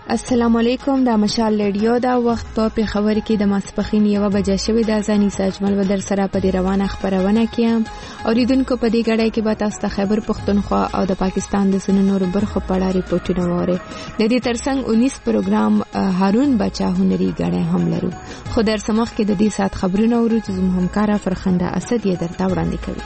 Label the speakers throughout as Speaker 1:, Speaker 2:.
Speaker 1: السلام علیکم. دا مشال ریډیو دا وخت په پیښور کې د ماسپخین 1 بجې شوې د ځاني ساجمل ودر سره په دې روانه خبرونه کیم. اوریدونکو په دې غړې کې به تاسو ته خیبر پختونخوا او د پاکستان د سننور برخو په اړه ریپورتونه وره. د دې ترڅنګ 19 پروګرام هارون بچا هنري غړې هم لرو. خو در سمخ کې د دې سات خبرونه ورو چې زموږ همکارا فرخنده اسد یې درته وړاندې کوي.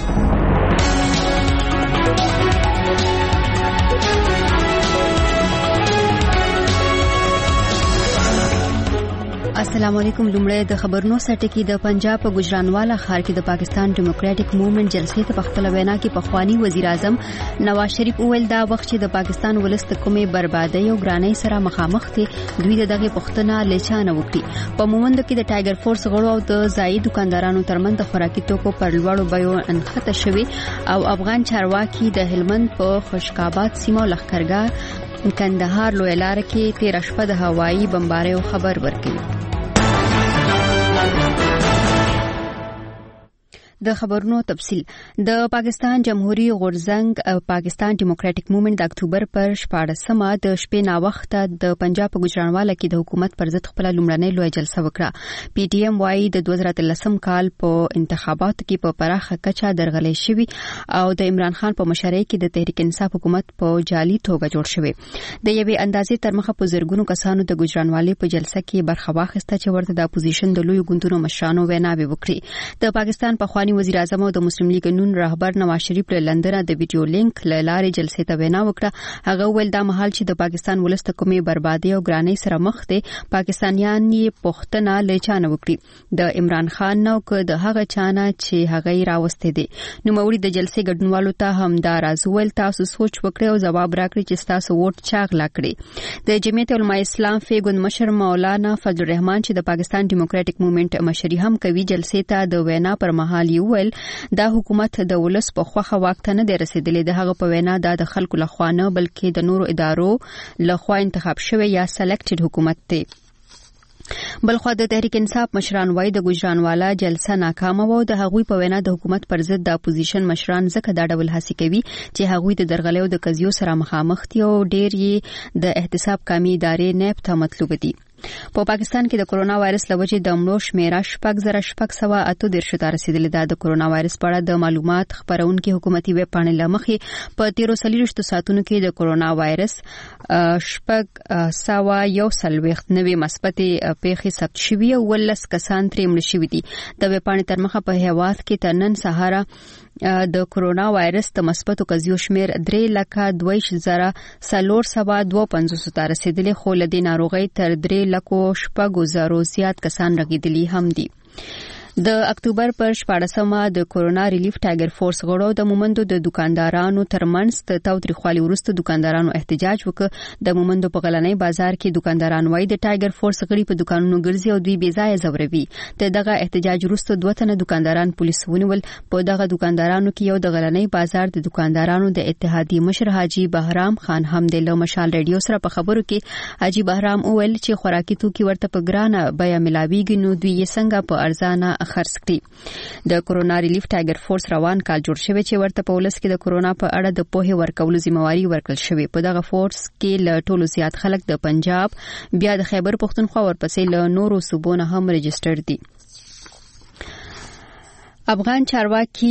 Speaker 2: السلام علیکم. لومړی د خبرونو سرټکی د پنجاب په ګجرانوالا ښار کې د پاکستان ډیموکراټک موومېنټ جلسې ته په خپل وینا کې پخوانی وزیر اعظم نواز شریف وویل دا وخت چې د پاکستان ولست کومې بربادۍ او ګرانۍ سره مخامخ دي دوی دغه پښتنه لچانه وکړي. په مومند کې د ټایګر فورس غړو او د ځایي دکاندارانو ترمنځ د خوراکي توکو پر لوړو بیو انخته شوی او افغان چارواکي د هلمند په خوشکابات سیمه لخرګاه کندهار لوی لار کې 13 شپه د هوایي بمباریو خبر ورکړي. د خبرونو تفصیل. د پاکستان جمهوریت غورځنګ پاکستان ډیموکراټک موومېنټ د اکتوبر پر 14مه د شپې نا وخته د پنجاب په ګجرانوالا کې د حکومت پر ضد خپل لومړنۍ لوی جلسه وکړه. پی ټی ایم وايي د 2013 کال په انتخاباتو کې په پراخه کچه درغلې شوی او د عمران خان په مشرۍ کې د تحریک انصاف حکومت په جعلي توګه جوړ شوی. د یوې اندازې تر مخه په زرګونو کسانو د ګجرانوالې په جلسه کې برخه واخیسته چې ورته د اپوزیشن د لوی ګوندونو مشرانو ویناوي وکړي. د پاکستان په وزیر اعظم او د مسلم لیگ نون رهبر نواز شریف له لندن د ویډیو لینک لارې جلسې ته وینا وکړه. هغه ویل دا مهال چې د پاکستان ولست کومې بربادي او ګرانۍ سره مخ دي پاکستانیان یې پښتنه لچانه وکړي د عمران خان نو که د هغه چانه چې هغه راوستي دي. نو موري د جلسې ګډونوالو ته هم دا راز ویل تاسو سوچ وکړئ او جواب راکړئ چې تاسو ووټ چا غلا کړی. د جمعیت علماء اسلام فیګون مشر مولانا فضل الرحمن چې د پاکستان ډیموکراټک موومېنټ مشري هم کوي جلسې ته د وینا پر مهال یوول دا حکومت د ولس په خوخه واک ته نه دی رسیدلی. د هغه په وینا دا د خلکو لخوا نه بلکې د نورو ادارو لخوا انتخاب شوی یا سلیکټډ حکومت دی. بلخو د تحریک انصاف مشران وای د ګجرانوالا جلسه ناکامه و. د هغوی په وینا د حکومت پر ضد د اپوزیشن مشران ځکه دا ډول هڅه کوي چې هغوی د درغلیو د قضیو سره مخامخ دي او ډیر یې د احتساب کمی ادارې نیب ته مطلوب دي. په پاکستان کې د کرونا وایرس لوجې د مړو شمېر 6,638 ته رسیدلې ده. د کرونا وایرس په اړه د معلومات خبرونکو حکومتي ویب پاڼې لمخې په 13 ساعتونو کې د کرونا وایرس 6,140 نوې مثبتې پیښې ثبت شوې او 19 کسان ترې مړ شوي دي. د ویب پاڼې تر مخه په هیواد کې تر نن سهار د کرونا وایرس د مثبتو قضیو شمیر 3,22,452 ته رسیدلی خو له دې ناروغۍ تر 3,00,000 زیات کسان رغیدلی هم دي. د اکتوبر پر 14مه د کرونا ریلیف ټایګر فورس غړو د مومندو د دکاندارانو ترمنځ د تاوتریخوالي وروسته دکاندارانو احتجاج وکړ. د مومندو په غلنۍ بازار کې دکانداران وایي د ټایګر فورس غړي په دکانونو ګرځي او دوی بې ځایه زوروي. دغه احتجاج وروسته 2 تنه دکانداران پولیس ونیول. په دغه دکاندارانو کې یو د غلنۍ بازار د دکاندارانو د اتحادیې مشر حاجی بهرام خان هم د مشال ریډیو سره په خبرو کې حاجی بهرام وویل چې خوراکي توکي ورته په ګرانه بیه ملاويږي نو دوی یې څنګه په ارزانه خرڅ کړي. د کرونا ریلیف ټایګر فورس روان کال جوړ شوی چې ورته په ولس کې د کرونا په اړه د پوهې ورکولو ذمہواری ورکړل شوی. په دغه فورس کې له ټولو زیات خلک د پنجاب بیا د خیبر پختونخوا ورپسې له نورو صوبونو هم رجسټر دي. افغان چارواکي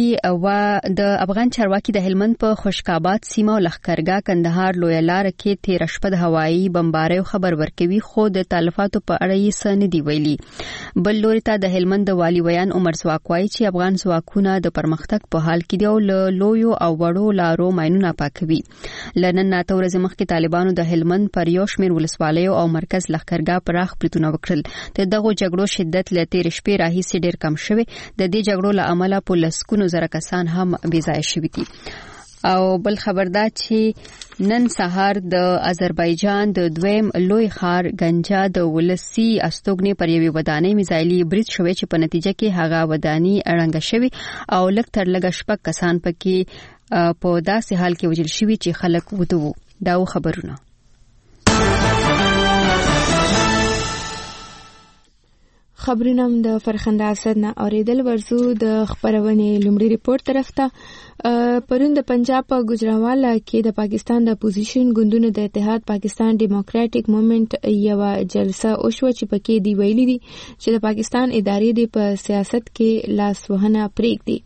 Speaker 2: د هلمند په خوشکابات سیمه لخرګاه کندهار لوی لار کې 13 شپه د هوایي بمباریو خبر ورکوي خو د تلفاتو په اړه یې څه نه دی ویلي. بل لوري ته د هلمند د والی ویان عمر ځواکوي چې افغان ځواکونه د پرمختګ په حال کې دي او لویو او وړو لارو ماینونه پاکوي. لنن ناته ورځ مخکې طالبانو د هلمند پر یو شمېر ولسوالیو او مرکز لخرګاه پراخ بریتونه وکړل. دغه جګړو شدت له 13 شپې راهیسې ډیر کم شوی. د دې جګړو عمله په لسکونو زره کسان هم بې ځای شوي دي. او بل خبردا چې نن سهار د آذربایجان د دویم لوی ښار گنجا د ولسی استوګنې پر یوې ودانۍ میزایلي برید شوی چې په نتیجه کې هغه ودانۍ اړنګ شوی او لږ تر لږه 6 کسان پکې په داسې حال کې وژل شوي چې خلک وته وو. دا خبرونه
Speaker 1: خبرونه د فرخنده اسد نه اوریدل ورزو د خبرونه لومړی ریپورت طرف ته پرون د پنجاب په ګوجرانوالا کې د پاکستان د اپوزیشن ګوندونو د اتحاد پاکستان ډیموکراټک موومېنټ یو جلسه اوشو چې پکې دی ویلي دي چې د پاکستان ادارې د په سیاست کې لاس وهنه پرېږدي.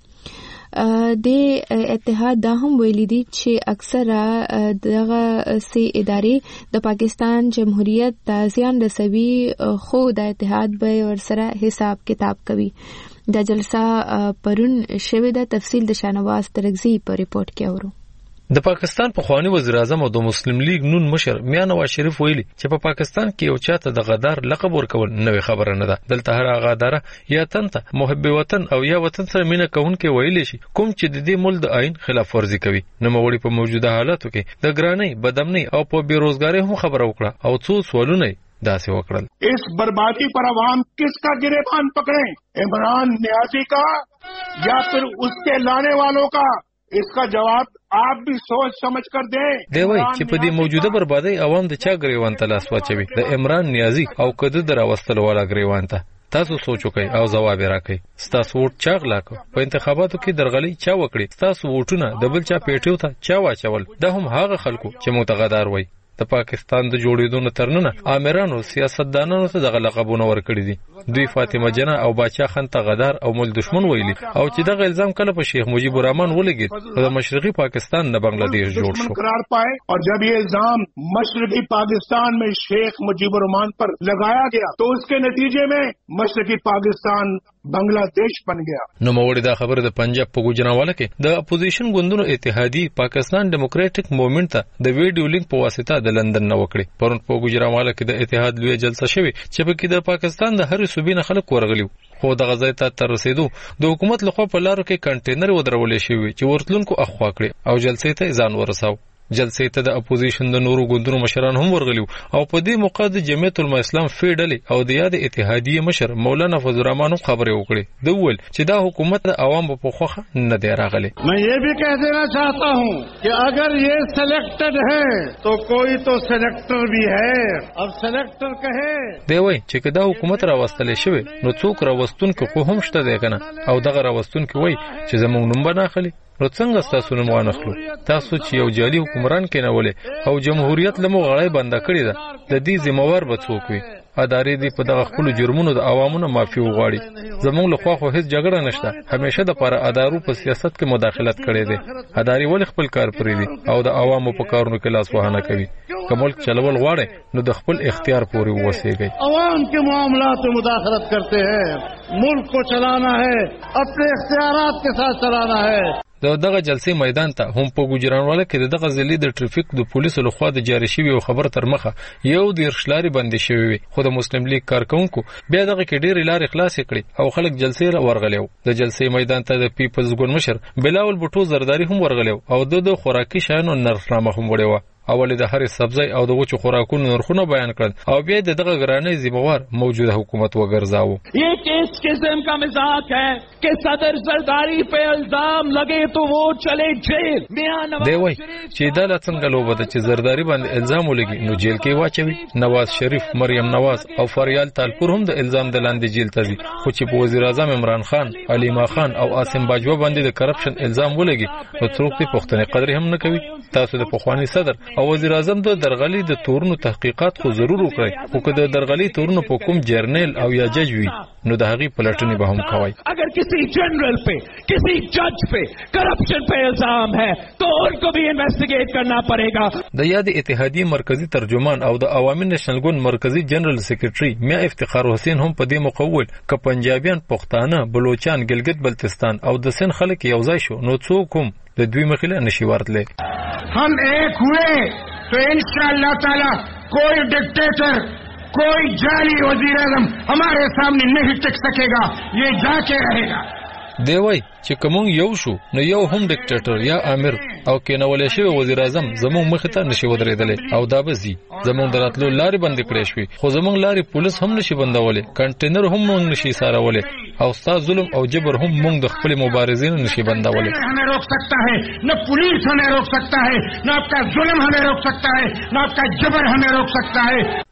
Speaker 1: د اتحاد دا هم ویلي دي چې اکثره دغه سي ادارې د پاکستان جمهوریت د زیان رسوي خو د اتحاد به ورسره حساب کتاب کوي. دا جلسه پرون شوې ده. تفصیل د شانواز ترغزي په ریپورت کې اورو.
Speaker 3: د پاکستان پخوانی وزیر اعظم او د مسلم لیگ نون مشر میاں نواز شریف ویلي چې په پاکستان کې یو چاته د غدار لقب ورکول نوې خبره نه ده. دلته هر غدار یا تنته محب وطن او یا وطن سره مینه کوونکې ویلي شي کوم چې د دې ملک د آئین خلاف ورزي کوي. نو موړي په موجوده حالاتو کې د ګرانۍ بدامنۍ او په بیروزګاری هم خبره وکړه او څو سوالونه داسې وکړل.
Speaker 4: اس بربادی پر عوام کس کا گریبان پکڑیں, عمران نیازی کا یا پھر اس کے لانے والوں کا؟ اس کا جواب آپ بھی سوچ سمجھ کر دیں.
Speaker 3: دی وای چې په دې موجوده بربادی عوام د چا گریوان ته لاس واچوي, د عمران نیازی او کده دراوستلو والا گریوان ته. تاسو سوچ وکئ او ځواب راکئ. ستاسو ووټ چا غلا کړ؟ په انتخاباتو کې درغلي چا وکړي؟ ستاسو ووټونه د بل چا پیټیو ته چا واچول؟ دا هم هغه خلکو چې متغدار وای. د پاکستان د جوړېدو نه ترننه آمرانو سیاستدانانو ته دغه لقبونه ورکړي دي. دوی فاطمه جنه او باچا خان ته غدار او مل دشمن ویلي او چې دغه الزام کله په شیخ مجیب الرحمن ولګید د مشرقي پاکستان نه بنگلاديش جوړ شو.
Speaker 4: قرار پائے اور جب یہ الزام مشرقی پاکستان میں شیخ مجیب الرحمن پر لگایا گیا تو اس کے نتیجے میں مشرقی پاکستان بنگلاديش بن گیا.
Speaker 3: نو موړي دا خبره د پنجاب په ګوجرانوالا کې د اپوزیشن ګوندونو اتحادیه پاکستان ډیموکراټک موومېنټ ته د ویډیو لینک په واسطه د لندن نه وکړي. پرون په ګوجرانوالا کې د اتحاد لوی جلسه شوه چې په کې د پاکستان د هر صوبې نه خلک ورغلي خو د غزا ته تر رسیدو د حکومت لخوا په لارو کې کنټینر ودرولې شوی چې ورتلونکو اخوا کړي او جلسې ته ځان ورساو. جلسې ته د اپوزیشن د نورو ګوندونو مشران هم ورغلي او په دې موقع د جمعیت العلماء اسلام فیډل او د یاد اتحادیه مشر مولانا فضل الرحمن خبرې وکړي. د ول چې دا حکومت د عوامو په خوخه نه دی راغلی.
Speaker 4: मैं ये भी कह देना चाहता हूँ कि अगर ये सिलेक्टेड है तो कोई तो सिलेक्टर भी है. अब सिलेक्टर कहे
Speaker 3: دی وای چې دا حکومت راوستل شوی نو څوک راوستونکو خو هم شته دی کنه او دغه راوستونکو وای چې زموږ نوم به نه اخلي. نو څنګه تاسو نوم وانخلو؟ تاسو چې یو جعلي حکمران کېنولې او جمهوریت لمو غړای بنده کړی ده د دې ذمہوار به څوک وي؟ ادارې دې په دغه خپل جرمونو د عوامو معافي وغواړي. زموږ له خوا خو هیڅ جګړه نشته. همیشه د پر ادارو په سیاست کې مداخلت کړي دي. ادارې ول خپل کار پرې دي او د عوامو په کارونو کې لاس وهانه کوي. کومل چلول غواړي نو د خپل اختیار پورې ووسیږي.
Speaker 4: عوام کے معاملات میں مداخلت کرتے ہیں. ملک کو چلانا ہے, اپنے اختیارات کے ساتھ چلانا ہے.
Speaker 3: دغه جلسې میدان ته هم په ګوجرانوالا کې دغه ځلې د ټریفیک د پولیسو لخوا د جاری شوی خبر تر مخه یو د ارشلاري بندي شوی خو د مسلم لیگ کارکونکو بیا دغه کې ډېر لارې خلاص کړي او خلک جلسې ورغلیو. د جلسې میدان ته د پیپلز ګوند مشر بلاول بوټو زرداری هم ورغلیو او د خوراکي شیانو نرخنامه هم وړي. اول د هر سبزی او د وچو خوراکونو نرخونه بیان کړل او بیا دغه ګرانۍ ذمہوار موجوده حکومت وګرځاو.
Speaker 5: یہ کس قسم کا مزاق ہے کہ صدر زرداری پہ الزام لگے تو وہ چلے جیل.
Speaker 3: دی وای چې دا څنګه لوبه ده چې زرداری باندې الزام ولګي نو جیل کې واچوي. نواز شریف, مریم نواز او فریال تالپور هم د الزام د لاندې جیل ته ځي خو چې په وزیر اعظم عمران خان, علیما خان او عاصم باجوه باندې د کرپشن الزام ولګي نو څوک په پښتني قدر هم نه کوي. تاسو د پخوانی صدر او وزیر اعظم د درغلي د تورونو تحقیقات خو ضرور وکړي خو که د درغلي تورونو په کوم جرنیل او یا جج وي نو د هغې پلټنې به هم کوي.
Speaker 5: اگر کسی جنرل پہ کسی جج پہ کرپشن پہ الزام ہے تو ان کو بھی انویسٹیگیٹ کرنا پڑے گا.
Speaker 3: د یاد اتحادیه مرکزی ترجمان او د عوامي نېشنل ګوند مرکزی جنرال سیکریټري میا افتخار حسین هم په دې مقول ک پنجابیان, پښتانه, بلوچستان, ګلګت بلتستان او د سن خلک یو ځای شو نو څوک هم د دوی مخله نشي ورتله.
Speaker 4: हम एक हुए तो इंशाअल्लाह ताला कोई डिक्टेटर, कोई जाली वजीर आजम हमारे सामने नहीं टिक सकेगा. ये जाके रहेगा.
Speaker 3: دی وای چې کوم یو شو نو یو هم ډیکټیټر یا امیر او کینول شي وزیر اعظم زموږ مخ ته نشي ودرېدل او دا بزي زموږ دراتلو لارې بند کړې شوې خو زموږ لارې پولیس هم نشي بندولې, کنټینر هم موږ نشي سارولې او ستا ظلم او جبر هم موږ د خپل مبارزین نشي بندولې.
Speaker 4: हमें रोक सकता है न पुलिस हमें रोक सकता है, न आपका जुल्म हमें रोक सकता है, न आपका जबर हमें रोक सकता है.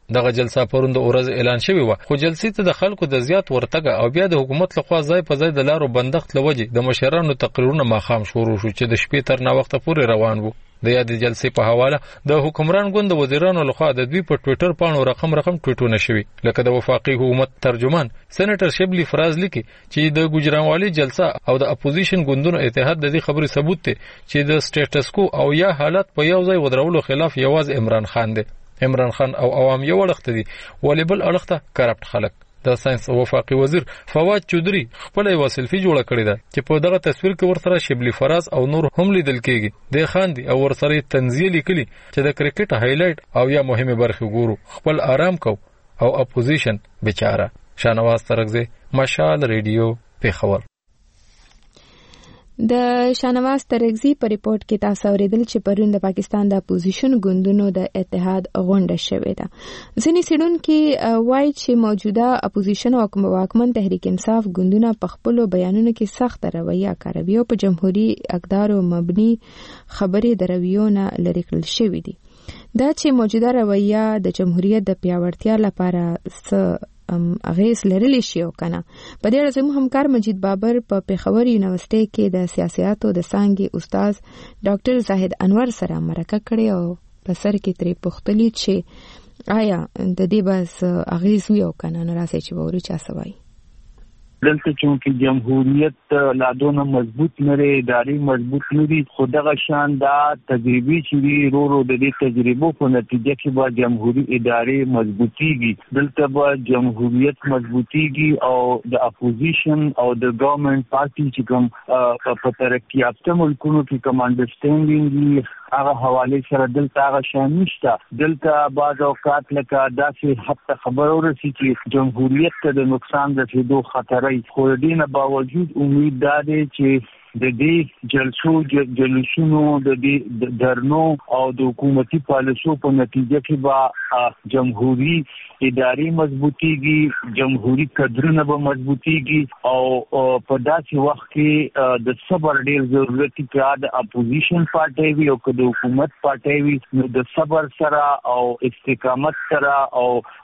Speaker 3: دغه جلسه پروند ورځ اعلان شوی و خو جلسې ته د خلکو د زیات ورتګ او بیا د حکومت لخوا ځای په ځای د لارو بندښت لوجې د مشرانو تقریرونه ماخام شروع شو چې د شپې تر نا وخت پورې روان وو. د یاد جلسې په حواله د حکمران ګوند وزیرانو لخوا د دوی په ټوئیټر پاڼو رقم ټویټونه شوي لکه د وفاقي حکومت ترجمان سېنیټر شبلی فراز لیکي چې د ګوجرانوالي جلسه او د اپوزیشن ګوندونو اتحاد د دې خبرې ثبوت دی چې د سټیټس کو او یا حالت په یو ځای ودرولو خلاف یوازې عمران خان دی. عمران خان او عوام یو وړخت دي ولې بل اړخته کرپټ خلک. د ساينس او وفاقي وزیر فواد چودري خپل یو سلفي جوړه کړې ده چې په دغه تصویر کې ورسره شبلی فراز او نور هم لیدل کېږي. د خاندي او ورسره تنزیه لیکلي چې د کرکټ هایلایټ او یا مهمه برخه ګورو خپل آرام کو او اپوزیشن بیچاره. شانواز ترغزی مشال ریډیو پیښور.
Speaker 1: د شانواز ترغزی په ریپورت کې تاسو اوریدل چې پرون د پاکستان د اپوزیشن ګوندونو د اتحاد غونډه شوې ده. ځینې څېړونکي وایي چې موجوده اپوزیشن او واکمن تحریک انصاف ګوندونه په خپلو بیانونو کې سخت رویه کاروي او په جمهوریت اقدارو مبني خبرې د رویو نه لرې کړل شوې دي. دا چې موجوده رویه د جمهوریت د پیاوړتیا لپاره اغیز لرلی شي او کنه. په دې اړه زموږ همکار مجید بابر په پیښور یونیورسيټي کې د سیاستو د څانګې استاد ډاکټر زاهد انور سره مرکه کړې او په سر کې ترې پوښتلې چې آیا د دې بس اغیز وي او کنه. نو راځي چې ووري چا سوای
Speaker 6: دلته چې جمهوریت لا دونه مضبوط نه لري، اداري مضبوط نه دي، خو دغه شان دا تجربي چې وی ورو د دې تجربو په نتیجه کې به جمهوریت اداري مضبوطیږي. دلته به جمهوریت مضبوطیږي او د اپوزیشن او د ګورنمنت پارټي چې کوم په ترقی یافته ملکونو کې کوم انډرستانډینګ هغه حواله سره دلته هغه شان نشته. دلته بعض اوقات لکه داسې حتی خبر ورسي چې جمهوریت ته د نقصان رسیدو خطر خو دینه باوجود امید ده چې د دې جلسونو د دې درنو او د حکومتي پالیسو په نتیجه کې به جمهوری اداري مضبوطیږي، جمهوری کډرونه به مضبوطیږي او په داسې وخت کې د صبر ډیر ضرورت دی چې د اپوزیشن پارټي وي او د حکومت پارټي وي نو د صبر سره او استقامت سره او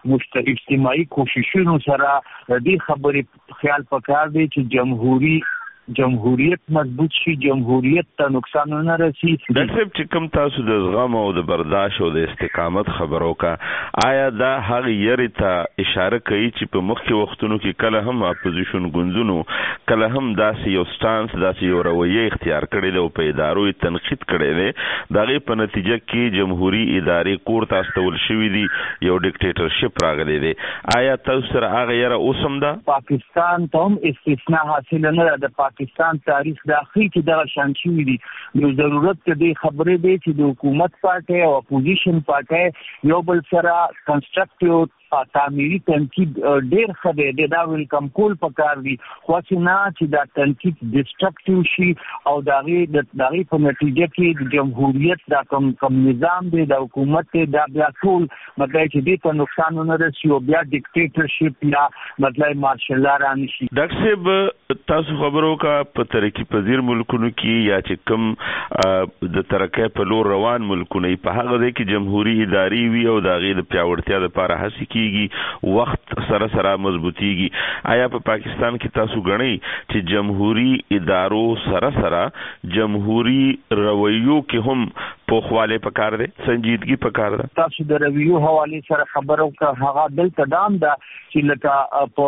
Speaker 6: اجتماعي کوششونو سره د دې خبرې خیال پکار دی چې جمهوریت مضبوط شي، جمهوریت ته نقصان نه رسي.
Speaker 7: د صاحب چې کوم تاسو د زغم او د برداشت او د استقامت خبرو کا آیا دا هغه یری ته اشاره کوي چې په مخکې وختونو کې کله هم اپوزیشن ګوندونو کله هم داسې یو سټانس داسې یو رویه اختیار کړی دی او په ادارو یې تنقید کړی دی، دغه په نتیجه کې جمهوری ادارې کور ته استول شوې دي، یو ډیکټیټرشپ راغلی دی. آیا تاسو سره هغه یره اوسم ده؟
Speaker 6: پاکستان ته هم استثناء حاصل نه ده. د پاکستان تاریخ داخلي کې دغه شان شوي دي. نو ضرورت دې خبرې دی چې د حکومت پارټي او اپوزیشن پارټي یو بل سره کنسټرکټیو تعمیري تنقید ډیر ښه دی، دا ویلکم کول پکار دي، خو نه چې دا تنقید ډسټرکټیو شي او دغه په نتیجه کې د جمهوریت دا کم نظام دی د حکومت دا بیا ټول مطلب چې دې ته نقصان نه رسي او بیا ډیکټیټرشپ یا مطلب مارشل لا رانشي.
Speaker 7: ډاکټر صاحب تاسو خبرو کا په ترقی پذیر ملکونو کې یا چې کوم د ترقی په لور روان ملکونه په هغه ځای کې جمهوری اداري وي او د هغې د پیاوړتیا لپاره هڅې کیږي، وخت سره سره مضبوطیږي. آیا په پاکستان کې تاسو غنئ چې جمهوری ادارو سره سره جمهوری رویو کې هم پوخواله پکار دي، سنجیدګي پکار ده؟
Speaker 6: تاسو د رویو حواله سره خبرو کا هغه دلته دام ده چې لکه په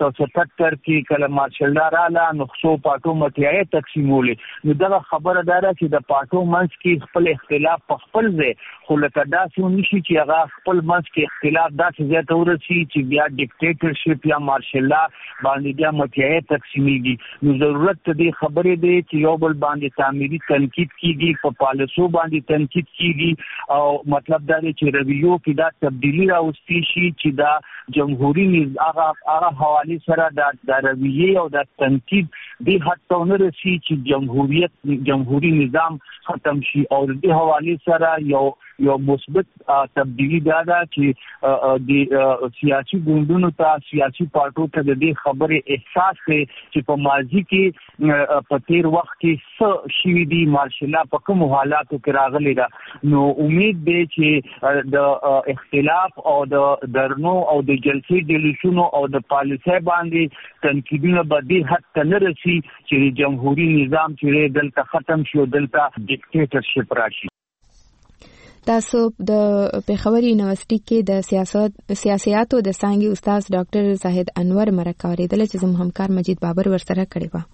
Speaker 6: 1977 کې کله مارشل لا رااله نقصو پاټو متیای تقسیمولې، نو دا خبره ده چې د پاټو منځ کې خپل اختلاف په خپل ځای، خو لکه داسې نشي چې هغه خپل منځ کې اختلاف داسې ځای ته ورسي چې بیا ډیکټیټرشپ یا مارشل لا باندې بیا متیای تقسیمیږي. نو ضرورت دې خبرې دی چې یو بل باندې تعمیري تنقید کیږي، په پالیسو باندې تنقید کیږي او مطلب دا دی چې رویو کې دا تبدیلی راوستي شي چې دا جمهوری هغه حواله سره دا رویه او دا تنقید دې حد ته نه رسي چې جمهوری نظام ختم شي او دې حواله سره یو مثبت تبدیلی دا چې د سیاسي ګوندونو ته سیاسي پارټو ته د دې خبرې احساس دی چې په ماضي کې په تیر وخت کې څه شوي دي مارشلا په کوم حالاتو کې راغلي ده نو امید دی چې د اختلاف او د درنو او د جلسې ډیلیشنو او د پالیسۍ باندې تنقیدونه به دې حد ته نه رسي چې جمهوریت نظام چې دلته ختم شي او دلته ډیکټیټرشپ راشي.
Speaker 1: تاسو د پېښور یونیورسيټي کې د سیاسياتو د څانګې استاد ډاکټر زاهد انور مرکه اوریدل چې زموږ همکار مجید بابر ورسره کړی و.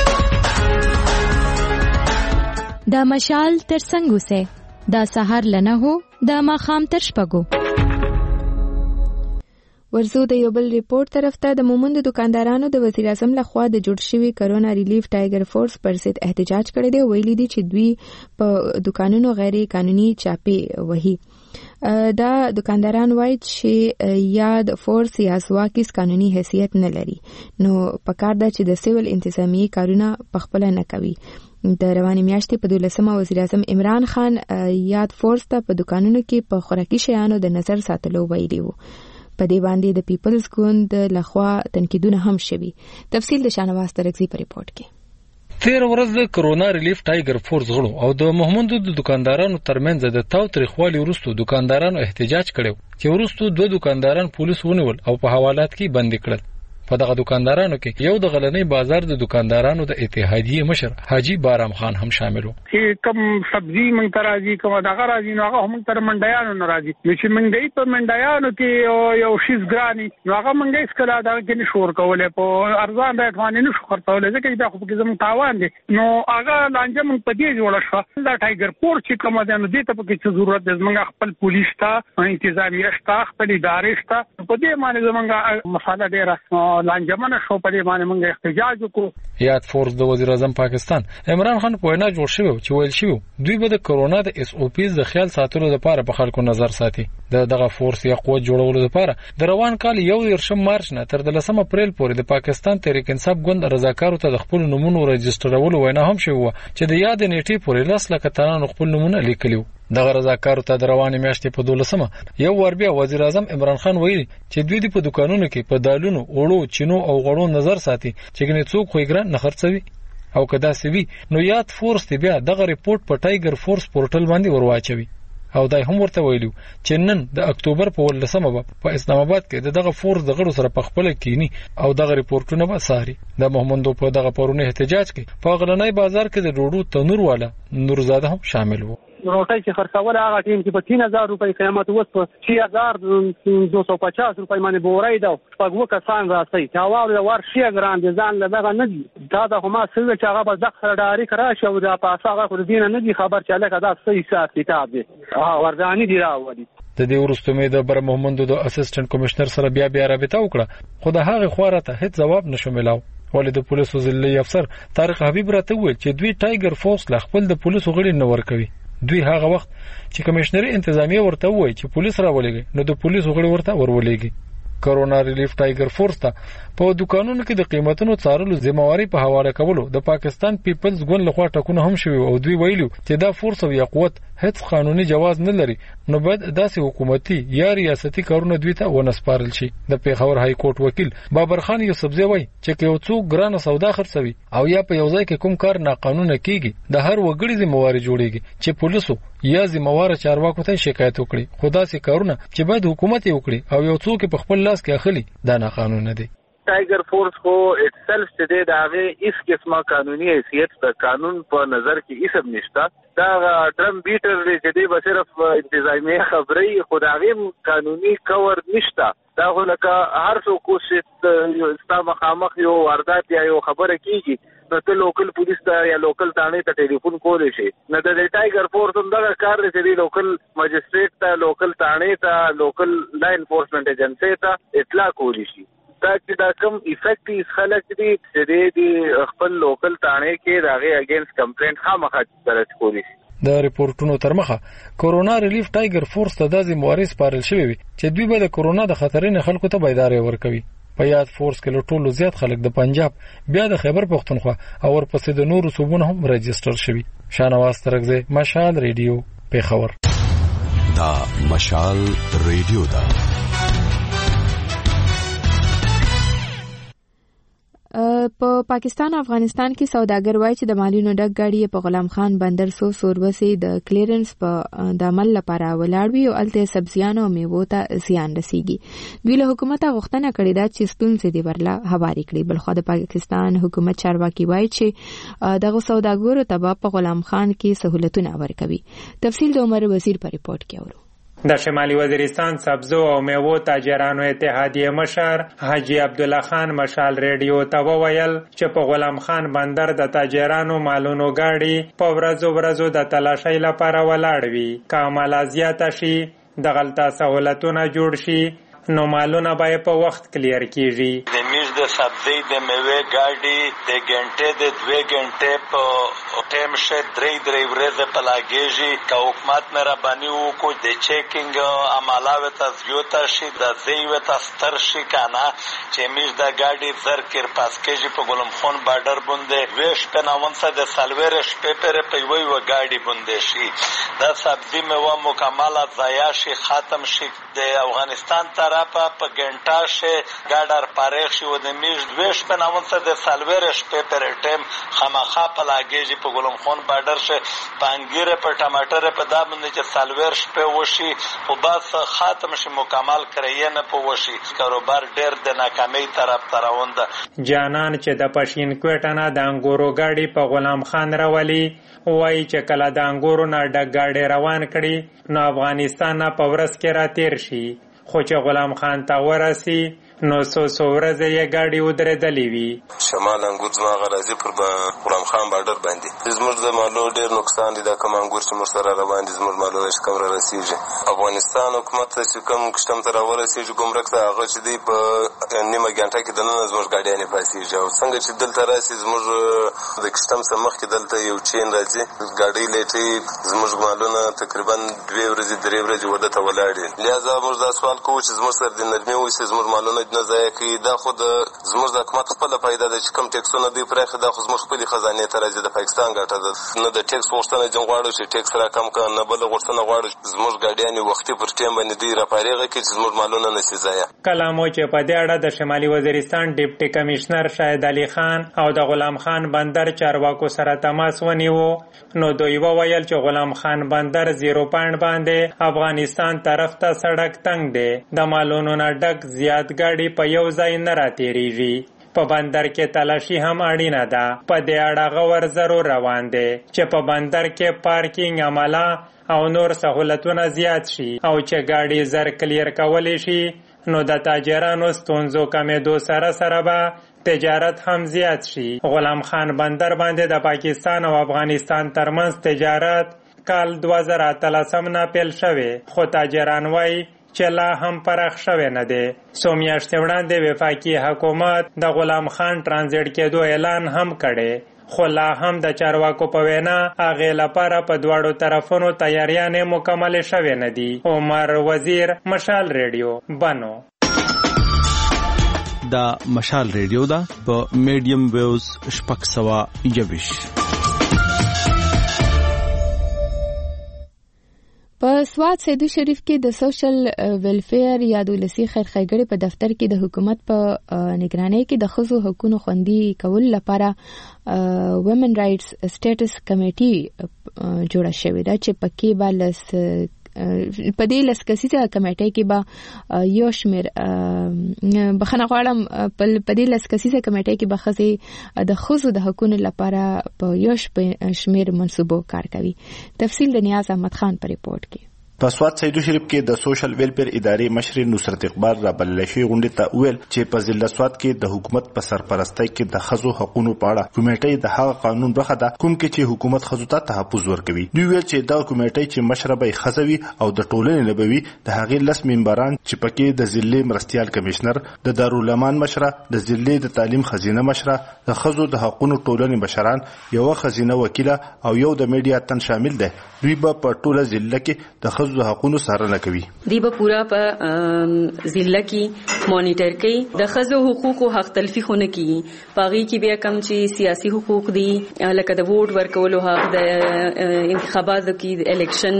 Speaker 8: د مشال تر څنګ اوسه د سحر لنه هو د ماخام تر شپږو.
Speaker 1: ورزو د یو بل ریپورت طرف ته د مومند دکاندارانو د وزیر اعظم لخوا د جوړ شوی کرونا ریلیف ټایګر فورس پر ضد احتجاج کړی دی. ویلي دي چې دوی په دکانونو غیر قانوني چاپی وهي. دا دکانداران وایي چې یاد فورس یا ځواکیز قانوني حیثیت نه لري نو پکار ده چې د سیول انتظامی کارونه پخپل نه کوي. د رواني میاشتې په 12 وزیر اعظم عمران خان یاد فورس ته په دکانونو کې په خوراکي شیانو د نظر ساتلو ویلي وو. په دې باندې د پیپلز ګوند لخوا تنقیدونه هم شوي. تفصیل د شانواز ترکزی په ریپورت کې.
Speaker 3: تیر ورځ د کرونا ریلیف ټایګر فورس غړو او د محمدو د دکاندارانو ترمنځ د تاو تاریخوالي وروسته دکاندارانو احتجاج کړو چې وروسته دوه دکانداران پولیس ونیول او په حوالات کې بندي کړل. په دغه دکاندارانو کې یو د غلنۍ بازار د دکاندارانو د اتحادیه مشر حاجی بارام خان هم شامل وو.
Speaker 9: چې کوم سبزی مونږ ته راځي کوم دغه راځي نو هغه هم تر منډیانو نه راځي. نو چې منډی په منډیانو کې یو شیز ګرانی نو هغه منډی سکلا دا کې نشور کولای په ارزان ریټ باندې نشو خرڅولای ځکه دا خو کې زموږ تاوان دي. نو هغه لانجه مونږ په دې جوړه شو. دا ټایګر فورس چې کوم ده نو دې ته په کې ضرورت ده زموږ خپل پولیس ته انتظامیه شته خپل ادارې شته په دې باندې زموږ مساله ډیره لانجمنه شو په دې باندې موږ احتجاج وکړو.
Speaker 3: یاد فورس د وزیر اعظم پاکستان عمران خان په وینا جوړ شوی چې ویل شوی دوی به د کرونا د اس او پیز د خیال ساتلو لپاره په خلکو نظر ساتي. دغه فورس یا قوت جوړولو لپاره د روان کال 1 مارچ نه تر 10 اپریل پورې د پاکستان تحریک انصاف ګوند رضاکارو ته د خپل نمونه رجسترولو وینا هم شوی چې د یاد نیټې پورې 10 لک تنانو خپل نمونه لیکلیو. دغه رضاکارو ته د رواني میاشتې په 12 یو ور بیا وزیر اعظم عمران خان ویلي چې دوی په دکانونو کې په دالونو اوړو چینو او غړو نظر ساتي چې ګنې څوک خو ګران نه خرڅوي او کدا سوي نو یاد فورس تی بیا دغه ریپورت په ټایګر فورس پورټل باندې ورواچوي. او دای هم ورته ویلو چې نن د اکتوبر په 18 په اسلام آباد کې دغه فورس د غړو سره په خپل کینی او دغه ریپورتونه به ساري. د محمدو په دغه پرونه احتجاج کې په غلنۍ بازار کې د ډوډو تنور والا نورزاده هم شامل وو.
Speaker 9: روټي چې خرڅول هغه ټیم چې په 3000 روپۍ قیمت وس په 6250 روپۍ باندې بورای دا پګو کسان راځي چې هوا ور شي ګران دي ځان له دغه نه دي دا د هما سوي چې هغه بس د خرداري کرا شو دا پاسه هغه خو دینه نه دي خبر چې لکه دا صحیح حساب کتاب دي وردانی دی راوړي.
Speaker 3: د دې وروسته مې د بر محمد د اسسټنټ کمشنر سره بیا رابطه وکړه خو د هغه خواره ته هیڅ جواب نشو ملاو. ولې د پولیسو ضلعي افسر طارق حبیب راته وویل چې دوی ټایګر فورس له خپل د پولیسو غړي نه ورکوي. دوی هغه وخت چې کمشنري انتظامیه ورته وایي چې پولیس راولېږي نو د پولیسو غړي ورته ورولېږي. کرونا ریلیف ټایګر فورس ته په دکانونو کې د قیمتونو څارلو ذمہواری په حواله کولو د پاکستان پیپلز ګوند لخوا ټاکنه هم شوی او دوی ویلو چې دا فورس او یا قوت هیڅ قانوني جواز نه لري نو باید داسې حکومتي یا ریاستي کارونه دوی ته ونسپارل شي. د پیښور های کورټ وکیل بابر خان یوسفزی وایي چې یو څوک ګرانه سودا خرڅوي او یا په یو ځای کې کوم کار ناقانونه کیږي د هر وګړي ذمہواری جوړیږي چې پولیسو یا ذمہوار چارواکو ته شکایت وکړي. خدا سي کارونه چې باید حکومت یې وکړي او یو څوک په خپل لاس کې اخلي دا ناقانونه دي.
Speaker 10: ټایګر فورس کو اټسلف چې دی دا هغه هیڅ قسمه قانوني حیثیت د قانون په نظر کې هیڅ نشته. دا ډرم بیټر دی چې دی به صرف انتظامیه خبري خدایي قانوني کور نشته. دا ولکه هر څوک چې استا مخامخ یو واردات یا یو خبره کیږي نو ته لوکل پولیس ته یا لوکل ثانې ته ټلیفون کولی شي. نو د ټایګر فورس هم دغه کار دی چې لوکل مجستریټ ته لوکل ثانې ته لوکل لا انفورسمنت ایجنسی ته اطلاع کولی شي. دا چې دا کوم افیکټ خلک دي چې د خپل لوکل ثانې کې دغه اگینست کمپلینټ خامخا درج کولی شي.
Speaker 3: د ریپورتونو ترمخه کرونا ریلیف ټایګر فورس ته د ذمہواری سپارل شوی وي چې دوی به د کرونا د خطرونو خلکو ته بیداری ورکوي. په یاد فورس کې له ټولو زیات خلک د پنجاب بیا د خیبر پختونخوا او ورپسې د نورو صوبونو هم رجستر شوي. شانواز ترکزی مشال ریډیو پیښور.
Speaker 11: دا مشال ریډیو دا
Speaker 1: په پاکستان او افغانستان کې سوداګر وایي چې د مالونو ډک ګاډي په غلام خان بندر سوربسي د کلیرنس په د عمل لپاره ولاړ وي او الته سبزیانو او میوو ته زیان رسیږي. دوی له حکومت غوښتنه کړې ده چې ستونزې دې ورله هواري کړي. بلخو د پاکستان حکومت چارواکي وایي چې دغه سوداګرو ته په غلام خان کې سہولتونه ورکوي. تفصیل د عمر وزیر په ریپورت کې اورو.
Speaker 12: د شمالي وزیرستان سبزو او میوو تاجرانو اتحادیه مشر حاجی عبدالله خان مشال ریډیو ته وویل چې په غلام خان بندر د تاجرانو مالونو گاډي په ورځو د تلاشۍ لپاره ولاړ وي. که عمله زیاته شي د غلطه سہولتونه جوړ شي نو مالونه به په وخت کلیر کیږي.
Speaker 13: د میز د سبزی د میوه گاډي د غنټه د 2 غنټه په ټیم شه 3 ورځې په لاګيږي. که حکومت مهرباني وکړي د چیکینګ عمله وته زیاته شي د زیوته ستر شي کنه چې میز د گاډي زر کیر پاس کېږي په ګلم خان بارډر باندې ویش په نامنسه د سالويرش پیپر په وی و گاډي باندې شي د سبزی میوه مکمل ضایع شي ختم شي. د افغانستان په غنټه شه ګاډر پاریخ شو د میز دویش په نامنسه د سالويرش پیپر ټیم خامخا په لاګيږي په ګلم خان بارډر شه پنګیره په ټماټر په دامن چې سالويرش په وشي او بس ختم شي مکمل کړی نه په وشي. کاروبار ډېر د ناکامۍ طرف روان ده.
Speaker 12: جانان چې د پښین کوټه د انګورو ګاډي په غلام خان راولي وایي چې کله د انګورو نه ډک ګاډي روان کړي نو افغانستان په ورځ کې را تیر شي. خو چې غلام خان ته ورسي نو څو ورځې یې ګاډي ودرېدلې وي.
Speaker 14: شمال انګور زما غرازي پر غلام خان بارډر باندې زموږ د مالو ډېر نقصان دي. دا کوم انګور چې موږ سره روان دي زموږ مالو چې کوم را رسیږي افغانستان حکومت چې کوم کشتم ته راورسیږي ګمرک ته هغه چې دی په نیمه غنټه کې دننه زموږ ګاډیانې پاسیږي او څنګه چې دلته راسي زموږ د کشتم سره مخ کې دلته یو چین راځي ګاډي لټي زموږ مالونه تقریبا 2 ورځې 3 ورځې ودته ولاړ دي. لہذا موږ دا سوال کوو چې زموږ سره د نرمي وي چې زموږ مالونه نه ځای کوي. دا خو د زموږ د حکومت خپل پیدا ده چې کوم ټیکسونه دوی پرېخي دا خو زموږ خپل خزانه ته راځي. د پاکستان ګټه ده نه د ټیکس غوښتنه جن غواړو چې ټیکس را کم کړي نه بل غوښتنه غواړو زموږ ګاډیانې وختي پر ټیم باندې دوی را پارېږي چې زموږ مالونه نشي ځای.
Speaker 12: کلامو چې په دې اړه د شمالي وزیرستان ډیپټي کمشنر شاهد علي خان او د غلام خان بندر چارواکو سره تماس ونیو نو دوی وویل چې غلام خان بندر 0 پاینټ باندې افغانستان طرف ته سړک تنگ دی. د مالونو نه ډک زیات ګاډي په یو ځای نه راتېریږي. په بندر کې تلاشي هم اړینه ده. په دې اړه غور ضرور روان دی چې په بندر کې پارکینګ عمله او نور سہولتونه زیات شي او چې ګاډي زر کلیر کولی شي نو د تاجرانو ستونزو کمېدو سره به تجارت هم زیات شي. غلام خان بندر باندې د پاکستان او افغانستان ترمنځ تجارت کال 2013 نه پیل شوی خو تاجران وایي چې لا هم پراخ شوی نه دی. څو میاشتې وړاندې وفاقي حکومت د غلام خان ترانزیټ کېدو اعلان هم کړی خو لا هم د چارواکو په وینا هغې لپاره په دواړو طرفونو تیاریانې مکمل شوې نه دي. عمر وزیر مشال ریډیو بنو.
Speaker 15: دا مشال ریډیو دا په میډیم ویوز 621.
Speaker 1: په سواد سیدو شریف کې د سوشل ویلفیر یا د ولسي خیرخېګړې په دفتر کې د حکومت په نگرانۍ کې د ښځو حقوقو خوندي کول لپاره وومن رائټس سټیټس کمیټي جوړه شوې ده چې پکې به په دې لسکسیزه کمیټه کې به یو شمیر بخنه غواړم په دې لسکسیزه کمیټه کې به خزي د خزو د حقوقو لپاره په یو شمیر منصوبو کار کوي. تفصیل د نیاز احمد خان په ریپورت کې.
Speaker 16: په سواد سیدو شریف کې د سوشل ویلفیر ادارې مشر نصرت اقبال را بلل شوی غونډه ته ویل چې په ضلع سواد کې د حکومت په سرپرستۍ کې د خزو حقوقو په اړه کمیټې د هغه قانون برخه ده کوم کې چې حکومت خزو ته تحفظ ورکوي. دوی ویل چې دا کمیټې چې مشربې خزوي او د ټولنې نبوي د هغې 10 ممبران چې پکې د ضلع مرستيال کمشنر د دارالمان مشره د ضلع د تعلیم خزینه مشره د خزو د حقوقو ټولنې مشران یو خزینه وکیله او یو د میډیا تن شامل دي. دوی په ټوله ضلع کې د خزو حقوقو څارنه کوي.
Speaker 17: دی به پورا په ضلع کې مانیټر کوي د خزو حقوقو حق تلفي خونه کی پاغي کې بیا کم چې سیاسي حقوق دي لکه د ووټ ورکولو حق د انتخاباتو کې د الیکشن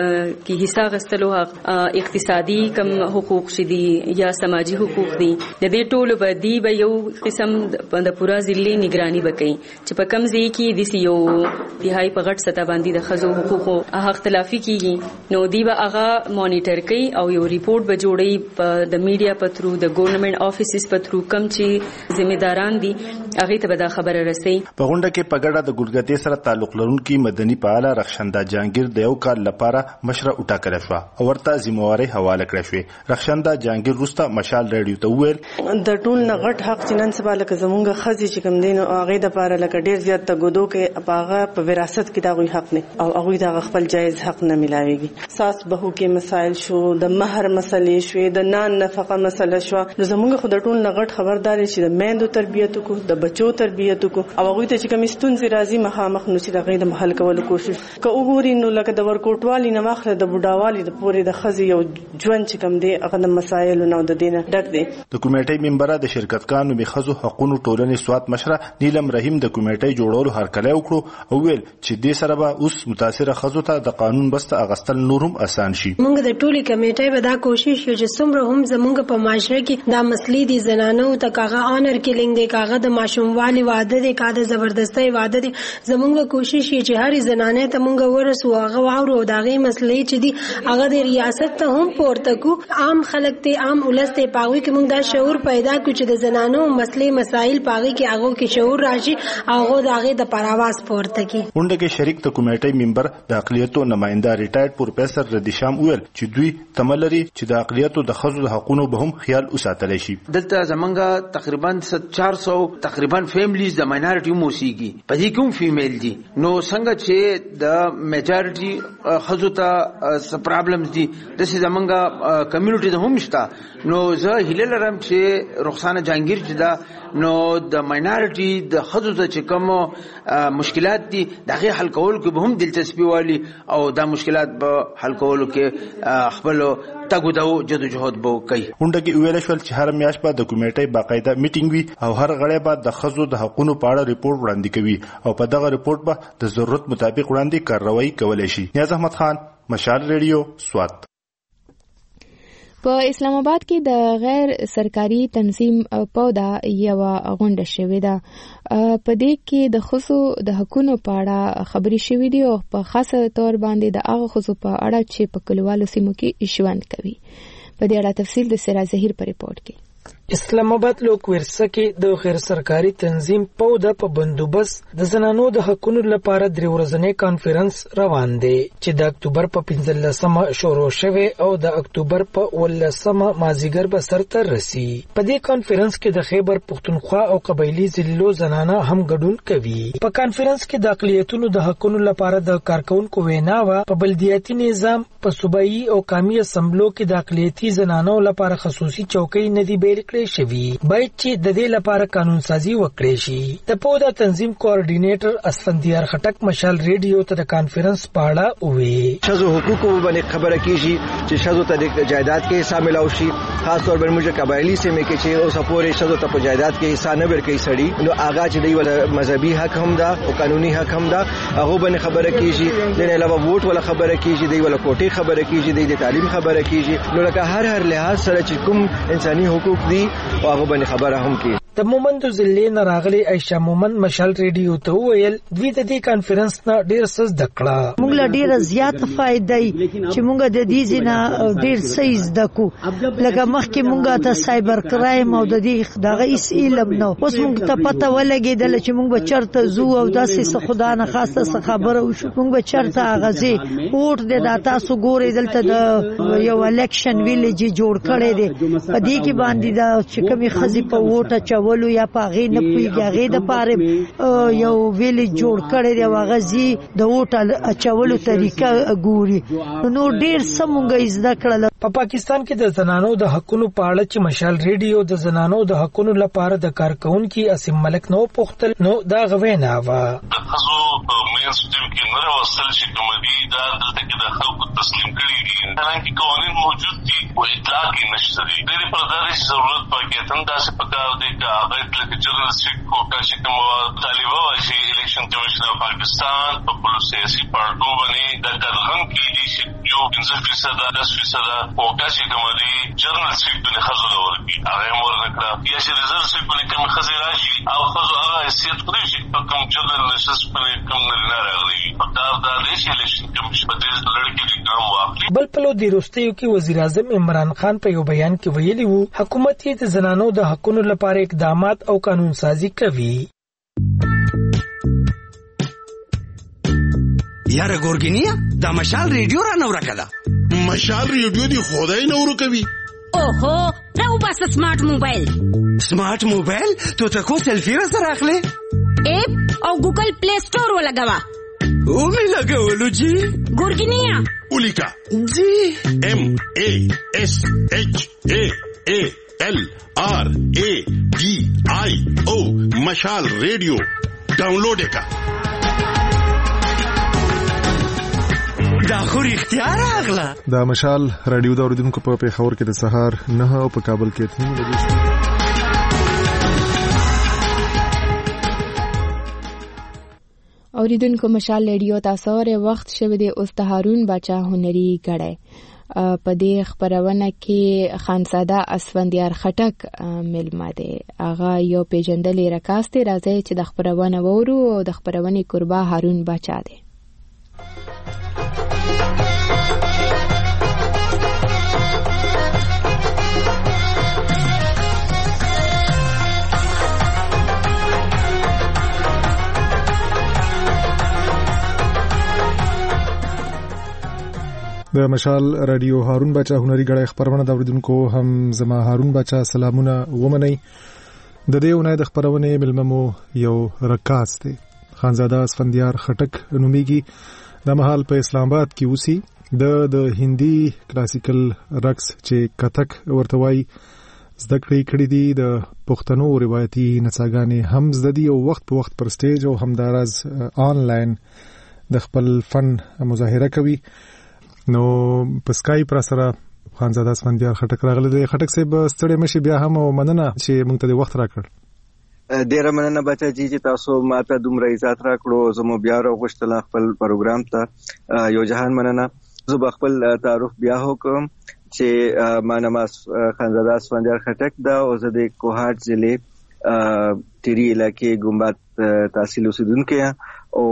Speaker 17: کې حصہ غستلو حق اقتصادي کم حقوق شدي یا سماجی حقوق دي د دې ټولو بدی به یو قسم د پورا ضلع نگرانی وکړي چې په کم ځای کې د یو تهائی په غټ سطح باندې د خزو حقوقو حق تلافي کیږي نو دی به هغه مانیټر کوي او یو ریپورت به جوړي په د میډیا په تھرو د ګورنمنت افیسز په تھرو کم چې ذمہداران دي هغه ته به دا خبره رسي.
Speaker 16: په غونډه کې په ګډه د ګلګتې سره تعلق لرونکي مدني فعال رخشنده جهانگیر د یو کال لپاره مشره وټاکل شو او ورته ذمہواری حواله کړې شوې. رخشنده جهانگیر وروسته مشال ریډیو ته وویل
Speaker 18: د ټول نه غټ حق چې نن سبا لکه زمونږ خزي چې کوم دین او هغه د لپاره لکه ډیر زیات تګودو کې هغه په وراثت کې دا غوي حق نه او هغه دا خپل جایز حق نه ملاويږي. ساس بهو کې مسائل شو د مہر مسلې شوې د نان نفقه مسله شو نو زمونږ خو د ټول نه غټ خبرداري چې د میندو تربیت کو د بچو تربیت کو او هغه ته چې کوم ستونزې راځي مخامخ نو چې دغه د حل کولو کوشش که وګوري نو لکه د ورکوټوالي نه مخله د بډاوالي د پورې د خزي یو ژوند چې کوم دی هغه د مسایل نو د دینه ډک دی.
Speaker 16: د کمیټې ممبره د شرکتکانو می خزو حقوقو ټولنې سواد مشره نیلم رحیم د کمیټې جوړولو هرکلی وکړو او ویل چې دې سره به اوس متاثره خزو ته د قانون بسته اغستل نورم آسان شي.
Speaker 19: موږ د ټولي کمیټې به دا کوشش یو چې څومره هم زموږ په معاشره کې دا مسلې دي زنانو ته کاغه آنر کیلینګ دی کاغه د ماشوموالي واده دی کاغه د زبردستۍ واده دی زموږ کوشش یې چې هر زنانه ته موږ ورسو هغه واورو داغه مسلې چې دي هغه د ریاست ته هم پورته کو عام خلک ته عام ولست ته پاوي کې موږ دا شعور پیدا کړو چې د زنانو مسلې مسائل پاغي کې هغه کې شعور راشي هغه داغه د پرواز پورته کی.
Speaker 16: ونده کې شریک د کمیټې ممبر د اقلیتو نمائنده ریټایرډ پروفیسور ردیشام ویل چې دوی تملري چې د اقلیتو د خزو د حقوقو به هم خیال وساتل شي.
Speaker 20: دلته زمونږ تقریبا 400 تقریبا فیملیز د ماینورټي موسیقي په دې کوم فیمیل دي نو څنګه چې د میجارټي خزو ته پرابلمز دي د زمونږ کمیونټي د هم شته نو زه هیله لرم چې رخصانه جهانگیر چې دا نو د ماینورټي د خزو ته چې کوم مشکلات دي دغه حل کول کې به هم دلچسپي والی او دا مشکلات به حل کولو کې خپل تګودو جدوجہد به کوي.
Speaker 16: ونده کې ویل شول چې هر میاشت به د کمیټې باقاعده میټینګ وي او هر غړی به د خزو د حقوقو په اړه ریپورت وړاندې کوي او په دغه ریپورت به د ضرورت مطابق وړاندې کاروایی کولای شي. نیاز احمد خان مشال ریډیو سوات.
Speaker 1: په اسلام آباد کې د غیر سرکاري تنظیم پودا یو غونډه شوې ده په دې کې د خصو د حقوقو په اړه خبري شوې دي او په خاصه تور باندې د هغه خصو په اړه چې په کلیوالو سیمو کې ژوند کوي. په دې اړه تفصیل د سراج ظهیر په ریپورت کې.
Speaker 21: اسلام آباد لوک ورسه کې د غیر سرکاري تنظیم پودا په بندوبست د زنانو د حقوقو لپاره درې ورځنی کانفرنس روان دی چې د اکتوبر په 15مه شروع شوه او د اکتوبر په 18مه مازیګر به سرته رسی. په دې کانفرنس کې د خیبر پختونخوا او قبایلی ضلعو زنانه هم ګډون کوي. په کانفرنس کې د اقلیتونو د حقوقو لپاره د کارکونکو ویناوه په بلدیاتي نظام په صوبایي او قومي اسمبلو کې د اقلیتي زنانو لپاره خصوصي چوکۍ ندی بیل کړي شوی باید چې د دې لپاره قانون سازي وکړي شي. د پودا تنظیم کوارډینیټر اسفندیار خټک مشال ریډیو ته د کانفرنس په اړه وی
Speaker 22: شذو حقوقو باندې خبره کیږي چې شذو ته د جایداد کې حصہ ملاوي شي خاص طور پر موږ قبایلی سیمه کې چې اوس پورې شذو ته په جایداد کې حصہ نه ورکړي سړي نو آغا چې دی ولا مذهبي حق هم دا او قانوني حق هم دا هغه باندې خبره کیږي. د نه علاوه ووټ ولا خبره کیږي دی ولا کوټي خبره کیږي د تعلیم خبره کیږي نو لکه هر لحاظ سره چې کوم انساني حقوق دي او هغه باندې خبره هم کی.
Speaker 21: د مومند ضلع نه راغلي عائشہ مومند مشال ریډیو ته ویل دوی د دې کانفرنس نه ډیر څه زده کړه.
Speaker 23: موږ له ډیره زیات فائدې چې موږ د دې ځنه ډیر څه زده کو لکه مخکې موږ ته سایبر کرایم او د دې دغه هیڅ علم نه اوس موږ ته پته ولګېدل چې موږ به چرته زو او داسې څه خدا نه خاصه څه خبره وشو موږ به چرته غزي ووټ د تاسو ګورې دلته د یو الیکشن ویلیج جوړ کړي دي په دې کې باندې دا چې کومي خزي په ووټ چولو یا پاغې نه پويږي هغه د پاره یو ویلیج جوړ کړي دی غزي د ووټ چولو طریقه ګوري نو ډیر سمونګه زده کړل.
Speaker 21: په پاکستان کې د زنانو د حقوقو په اړه چې مشال ریډیو د زنانو د حقوقو لپاره د کارکونکو اسیم ملک نو پختل نو دا غوینا وا
Speaker 2: سرویلنس ټیم کې نه راوستل چې کوم دي دا دلته کې د خلکو تسلیم کړي دي حالانکه قوانین موجود دي او اطلاع کې نشته دي د پرداري ضرورت پکې هم داسې پکار دی چې هغه لکه جنرال سټریټ کوټا چې کوم طالبه وایي الیکشن کمیشن اف پاکستان په خپل سیاسي پارټو باندې د کارغن کې دي چې یو 15% 10% کوټا چې کوم دي جنرال سټریټ باندې خزر ورکړي هغه مور نکړه یا چې ریزرو سټریټ باندې کوم خزر راشي او خزر هغه حیثیت کوي چې په کوم جنرال نشست باندې کوم نه راغلي پکار دا دی چې الیکشن کمیشن په دې لړ کې ګام واخلي.
Speaker 21: بل پلو د روستیو کې وزیر اعظم عمران خان په یو بیان کې ویلي وو حکومت یې د زنانو د حقوقو لپاره اقدامات او قانون سازي کوي.
Speaker 4: یاره ګورګینیا دا مشال ریډیو را نور کړه.
Speaker 5: مشال ریډیو دی خدای نور کوي.
Speaker 24: اوهو راو بس سمارټ موبایل.
Speaker 4: سمارټ موبایل ته کو سیلفي سره اخلي؟
Speaker 24: اپ او ګوګل پلی سٹور ولګوا.
Speaker 4: او می لګولو جی
Speaker 24: ګورګینیا
Speaker 5: اولیکا
Speaker 4: جی
Speaker 5: MASHALRADIO مشال ریډیو ډاونلوډ کا.
Speaker 4: دا خو اختیار اغلا.
Speaker 25: دا مشال رادیو دا اوریدونکو په پیښور کې د سهار 9 او په کابل کې 3 بجې.
Speaker 1: اوریدونکو مشال ریډیو تاسو ور وخت شوه د استهارون بچا هنري غړې په دې خبرونه کې خانزاده اسفندیار خټک ملما دی. هغه یو پیجندلې رکاست راځي چې د خبرونه وورو او د خبرونه قربا هارون بچا دی.
Speaker 25: د مشال رادیو هارون بچا هنري غړې خبرونه د اوریدونکو هم زما هارون بچا سلامونه ومني. د دې ونې د خبرونه ملممو یو رکاست دی خانزاده اسفندیار خټک نومیږي. د محل په اسلام آباد کې اوسي. د هندي کلاسیکل رقص چې کتک ورتوي زده کړې دي. د پښتنو روایتي نڅاګانې هم زده دي او وخت په وخت پر سټیج او همدارز آنلاین د خپل فن مظاهره کوي. نو په سکایپ را سره خانزاده اسفندیار خټک راغله. د خټک صاحب ستړي مشي بیا هم مننه چې موږ ته وخت راکړ.
Speaker 22: ډیره مننه بچا جی چې تاسو ماته دومره عزت راکړو. زمو بیا راغښتل خپل پروګرام ته یو جهان مننه. زه خپل تعارف بیا وکم چې ما نام خانزاده اسفندیار خټک دا او زه د کوهاټ ضلع تیری علاقې ګمبات تحصیل اوسیدونکو او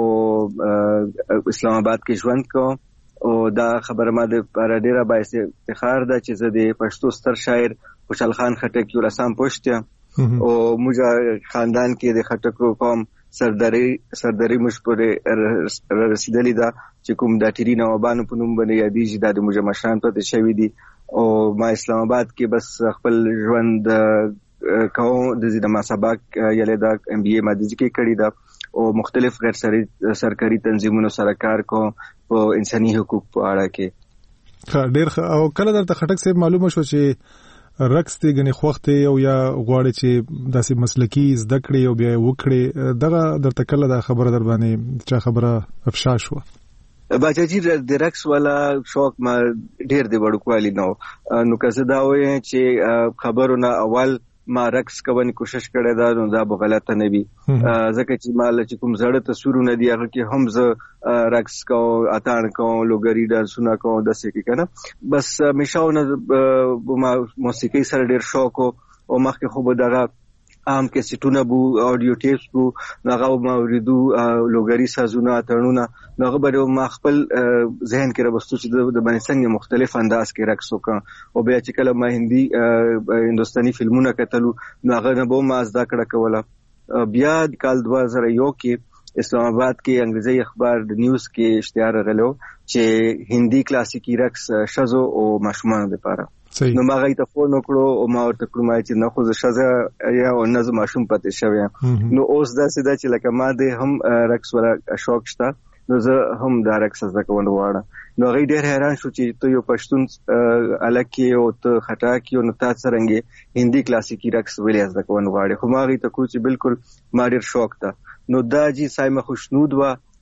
Speaker 22: اسلام آباد کې ژوند کوم. او دا خبره ما د پر ډیره باعث افتخار ده چې زه د پښتو ستر شاعر خوشحال خان خټک یو لسام پوښتیا او موږ خاندان کې د خټکو قوم سرداری مشپره رسیدلی ده چې کوم د ټیری نوابانو په نوم باندې یادېږي د موږ مشران پته شوی دي. او ما اسلام آباد کې بس خپل ژوند کوم د زیدما سبق یله د MBA ماده کې کړی ده او مختلف غیر سرکاري تنظیمونو سره کار کوم په انساني حقوق په اړه کې.
Speaker 25: ډېر او کله درته خټک صاحب معلومه شو چې رقص ته غني خوخته او یا غواړي چې داسې مسلکی زده کړي او بیا وکړي دغه درته کله دا خبره در باندې چې خبره افشا شو؟
Speaker 22: باچا جی د رقص والا شوق ما ډېر دی وړوکوالی نو که زه دا وایم چې خبرونه اول ما رقص کوونی کوشش کړی دا نو دا به غلطه نه وي ځکه چې مال چې کوم زړه تصورونه دی هغه کې هم زه رقص کوم اتان کوم لوګری ډانسونه کوم داسې کې کنه بس مشاونه ما موسیقي سره ډېر شوق او مخکې خو به دغه عام کیسټونه بو اډیو ټیپس بو هغه ما ورېدو لوګری سازونه اتانونه هغه به ما خپل ذهن کې راوستو چې د باندې څنګه مختلف انداز کې رقص وکړم او بیا چې کله ما هندستاني فلمونه کتلو هغه نه به ما زده کړه کوله. بیا کال 2001 کې اسلام آباد کې انګریزي اخبار د نیوز کې اشتهار غلو چې هندي کلاسیکی رقص شزو او ماشومان لپاره نو ما غي ته فون وکړو او ما ورته کومه چې نه خو شزه یا او نه ماشوم پته شوی نو اوس دا سیده چې لکه ما دې هم رقص ولا شوق شته نو زه هم دا رقص زده کول وړه نو غي ډېر حیران شو چې ته یو پښتون الکه او ته خټا کې او نو تاسو څنګه هندي کلاسیکی رقص ولې زده کول وړه خو ما غي ته کو چې بالکل ما ډېر شوق ده نو دا جی سایمه خوشنود وا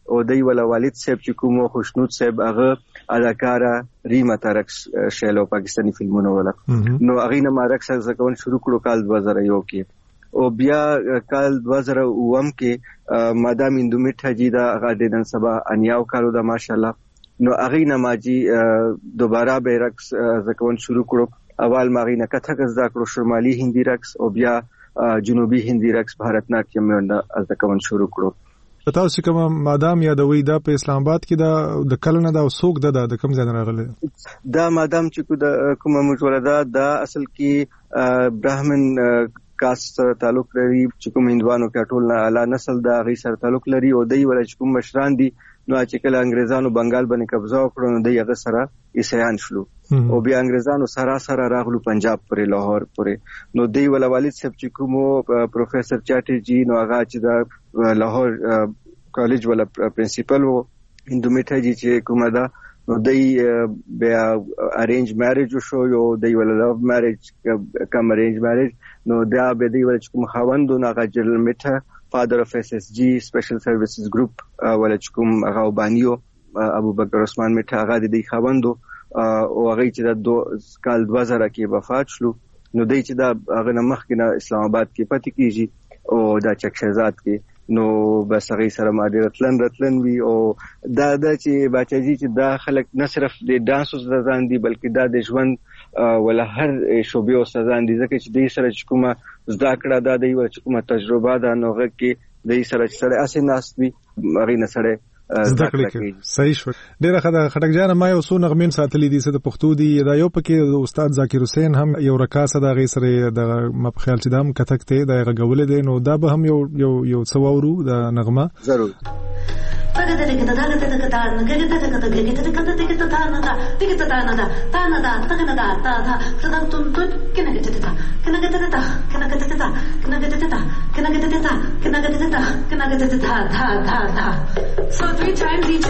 Speaker 22: او دی ولا والد صاحب چې کوم خوشنود صاحب هغه اداکاره ریما ترکس شیلو پاکستانی فلمونو ولا نو هغه نه ما رقص ځکون شروع کړو کال 2001 کې او بیا کال 2009 کې مادام اندو میټه جی دا هغه د نن سبا انیاو کارو دا ماشاءالله نو هغه نه ماجی دوباره به رقص ځکون شروع کړو اول ما غینه کتک زده کړو شمالي هندي رقص او بیا جنوبي هندي رقص بھارتناټیم نه ځکون شروع کړو.
Speaker 25: تاسو کوم مادام یادوي دا په اسلام آباد کې د کلنه دا وسوک د کم ځای راغله
Speaker 22: دا مادام چې کومه مجولدا دا اصل کې براهمن کاست سره تعلق لري چې کوم هندوانو کې ټول نه اعلی نسل دا غي سره تعلق لري او دوی ول چې کوم مشران دي نو چې کله انګريزانو بنگال باندې قبضه وکړو نو دوی هغه سره عیسایان شلو او بیا انګريزانو سره راغلو پنجاب پورې لاهور پورې نو دوی ول والد صاحب چې کوم پروفیسور چاټي جی نو هغه چې دا لاهور کالج ولا پرنسپل وو هندو میټه جی چې کومه دا نو دوی بیا ارینج میریج شو یو دوی ول لوف میریج کم ارینج میریج نو دا به دوی ول چې کوم خاوندو نه جنرال میټه فادر اف اس اس جی سپیشل سرویسز ګروپ ول چې کوم هغه بانیو ابو بکر عثمان میټه هغه د دې خاوندو او هغه چې د کال 2000 کې وفات شلو نو دوی چې دا هغه مخ کې اسلام آباد کې پاتې کیږي او دا چک شهزاد کې نو بس هغه سره ما ډیر رتلن وی او دا چې بچی چې دا خلک نه صرف د ډانس او ځان دي بلکې دا د ژوند ولا هر شوبې او ځان دي ځکه چې د سره کومه زده کړه دا دی چې کومه تجربه ده نو هغه کې د سره اسې ناس وی هغه نه سره
Speaker 25: زده کړې صحیح شو. ډیره خټک جان ما یو څو نغمین ساتلې دي د پښتو دي دا یو پکې د استاد ذاکر حسین هم یو رکاسه دا غي سره د مخخیل چې دام کتک ته دا غوولې دي نو دا به هم یو څو ورو د نغمه
Speaker 6: ضرور So 3 times each.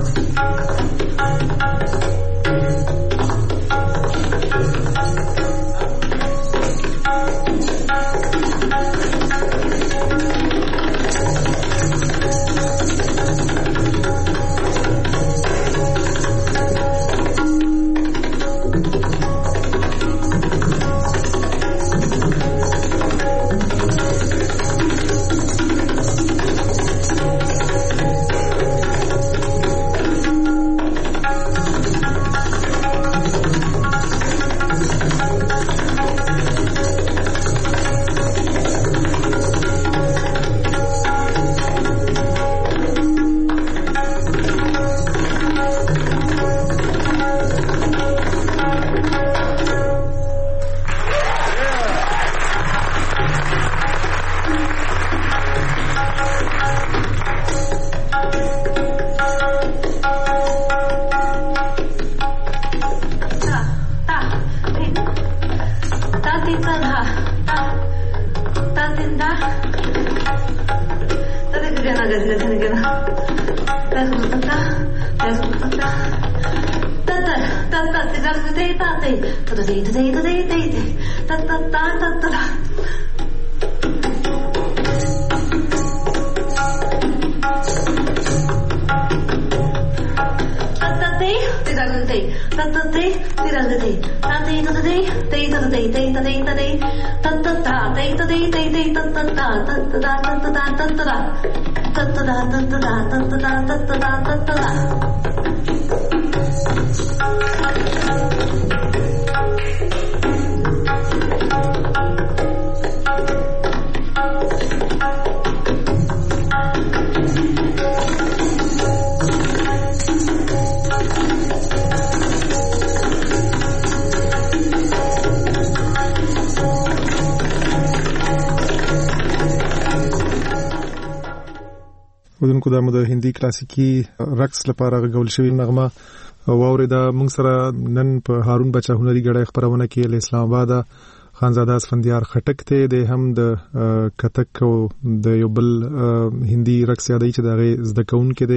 Speaker 25: ودونکو د مده هندي کلاسیکي رقص لپاره غوړل شوی نغمه واورید موږ سره نن په هارون بچا هنري غړې خبرونه کې له اسلام آباد خانزاده اسفندیار خټک ته د هم د کتک او د یو بل هندي رقص یادای چې دغه زده کون کې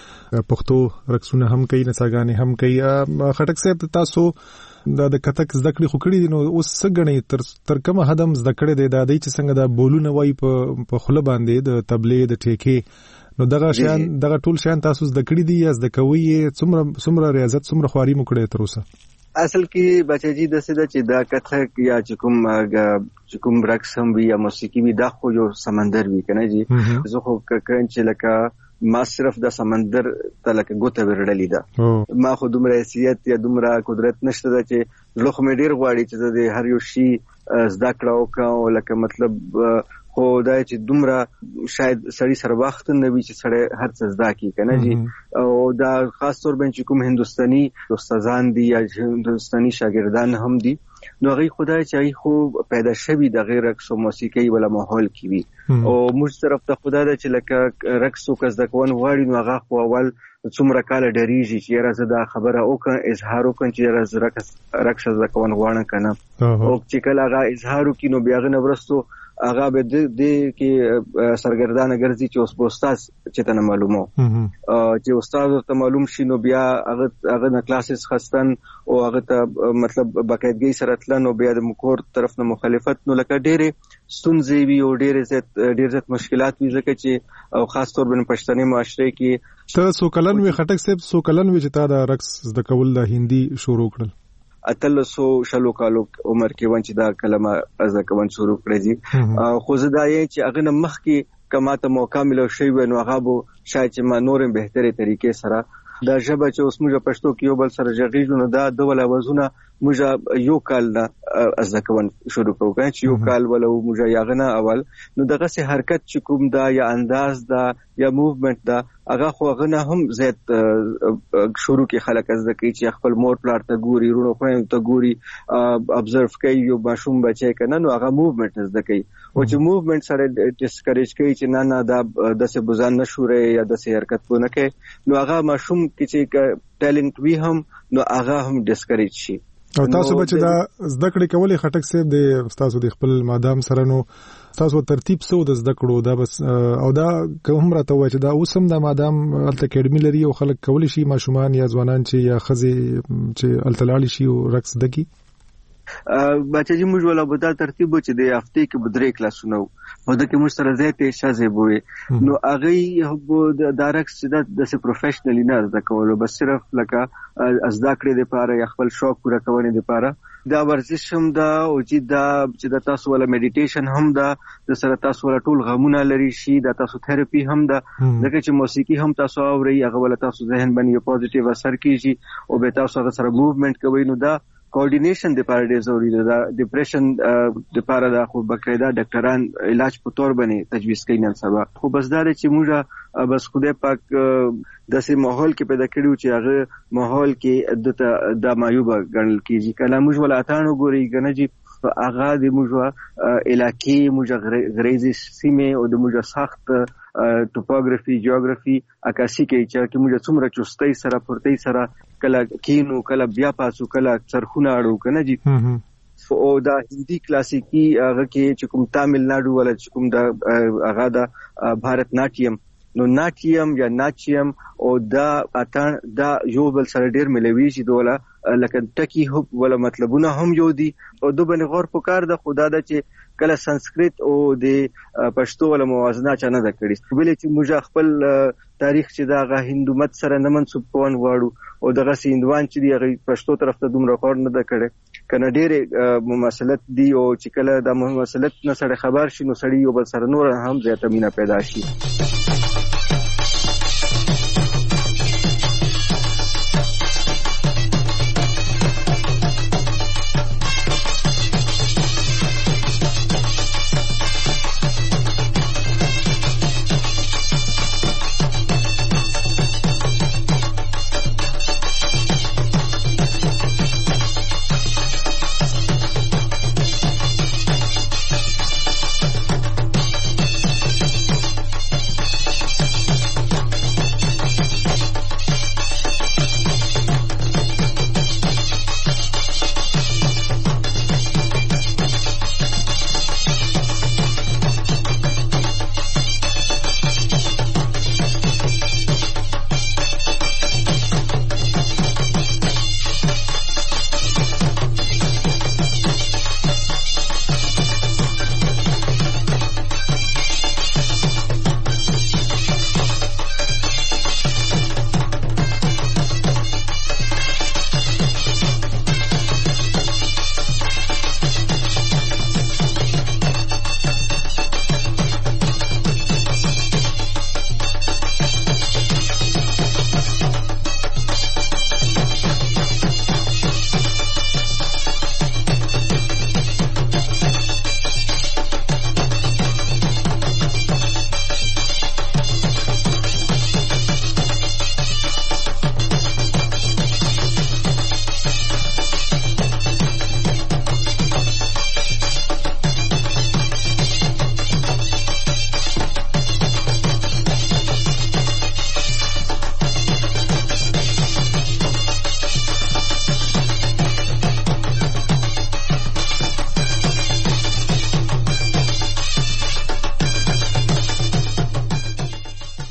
Speaker 25: د پښتو رقصونه هم کوي نڅاګانې هم کوي خټک صاحب تاسو د کتک زده کړې خو کړې دي نو اوس څنګه تر کومه حد هم زده کړې دي د دې چې څنګه د بولونه وای په خله باندې د تبلې د ټیکې نو دغه ټول شیان تاسو زده کړی دي یا زده کوي څومره ریاضت څومره خواري مو کړې تر اوسه؟
Speaker 22: اصل کې بچی د څه چې دا کثک یا چې کوم رقص هم وي یا موسیقي وي دا خو یو سمندر وي کنه جی زه خو ککن چې لکه ما صرف د سمندر ته لکه ګوته ورډلې ده ما خو دومره حیثیت یا دومره قدرت نشته چې لوخ مې ډیر غواړي چې د هر یو شی زده کړه وکړم لکه مطلب خو دا چې دومره شاید سړی سره وخت نه وي چې سړی هر څه زده کی کنه جی او دا خاص طور باندې کوم هندستاني استادان دي یا هندستاني شاګردان هم دي نو هغه خدای چې خو پیدا شوی د غیر رقص او موسیقي ولا ماحول کې وي او موږ طرف ته خدای دا چې لکه رقص او کس د کوون غواړي نو هغه خو اول څومره کال ډریږي چې راځه دا خبره وکړه اظهار وکړي چې راځه رقص د کوون غواړم کنه او چې کله هغه اظهار وکړي نو بیا غو ورستو هغه به د کې سرګردان ګرځي چې اوس استاد چې ته معلومو چې استاد ته معلوم شي نو بیا هغه نه کلاسز خستن او هغه ته مطلب باقاعدګي سره تلن او بیا د مکور طرف نه مخالفت نو لکه ډېرې ستونزې وي او ډېر زیات مشکلات وي ځکه چې او خاص طور باندې پښتني معاشره کې
Speaker 25: ته سو کلن وي خټک صاحب سو کلن وي چې تا د رقص د کول د هندي شروع کړل
Speaker 22: اتلسو شلو کالو عمر کې ونچ دا کلمه از کوم شروع کړی خو زدا یې چې هغه نه مخ کې کما ته موقع ملو شي ونو هغه بو شاید چې ما نورم بهتري طریقې سره دا ژبه چې اوس موږ پښتو کې یو بل سره ژغېږو نو دا د ول اوازونه موږ یو کال نه از کوم شروع کوو چې یو کال ولو موږ یاغنه اول نو دغه سه حرکت چې کوم دا یا انداز دا یا موومنت دا هغه خو غنه هم زیات شروع کې خلک از د کی چې خپل مور پلار ته ګوري رونو خو ته ګوري ابزرو کوي یو ماشوم بچي کنه نو هغه موومنت از د کی او چې موومنت سره ډیسکریج کوي چې نه دا د څه بوزان نشوره یا د څه حرکت پونه کوي نو هغه ماشوم چې ټالنت وی هم نو هغه هم ډیسکریج شي
Speaker 25: او تاسو به چې دا زده کړې کولې خټک صاحب د تاسو د خپل مادام سره نو تاسو ترتیب سو د زده کړو دا بس او دا کوم راته وای چې دا اوسم د مادام الته اکیډمي لري او خلک کولی شي ماشومان یا ځوانان چې یا خزي چې التلاړي شي او رقص دکی
Speaker 22: بچی موږ ولا بودا ترتیب چې د هفته کې بدرې کلاسونه او د کې موږ سره زیاتې شازه بوي نو هغه د رقص د پروفیشنلی نه زده کولو بس صرف لکه زده کړې لپاره یا خپل شوق پوره کولو لپاره دا ورزش هم دا او چې د تاسو ولا میډیټیشن هم دا د سره تاسو ولا ټول غمونه لري شي د تاسو تھراپي هم دا دغه چې موسیقي هم تاسو اوري هغه ولا تاسو ذهن باندې پوزټیو اثر کیږي او به تاسو هغه سره موومنت کوي نو دا کوارډینیشن د پاره ډیر ضروری ده ډیپریشن د پاره د خو بقاعده ډاکټران علاج په تور باندې تجویز کوي نن سبا خو بس دا چې موږ بس خدای پاک داسې ماحول کې پیدا کړیو چې هغه ماحول کې د معیوب ګڼل کیږي کله موږ ولا اتانو ګوري کنه جی هغه د موږ علاقې موږ غریزي سیمه او د موږ سخت ټوپوګرافي جیوګرافي عکاسي کوي چې موږ څومره چستۍ سره پورتۍ سره کله کینو کله بیا پاسو کله چرخونه اړو کنه جی او دا هندي کلاسیکی هغه کې چې کوم تامل ناډو ولا چې کوم دا هغه دا بھارت ناټیم نو ناټیم یا ناچیم او دا اتان دا یو بل سره ډیر ملوي شي دوله لکه ټکی هوب ولا مطلبونه هم یو دي او د بن غور پکار د خدا د چې کله سنسکریت او د پښتو ولا موازنه چانه د کړي ولې چې موږ خپل تاریخ چې دا غ هندومت سره نه منسوب کوون واړو او دغه سیندوان چې دی پښتو طرف ته دومره خور نه د کړي کنه ډېر مماثلت دی او چې کله د مماثلت نه سره خبر شي نو سړی یو بل سره نور هم زیاته مینا پیدا شي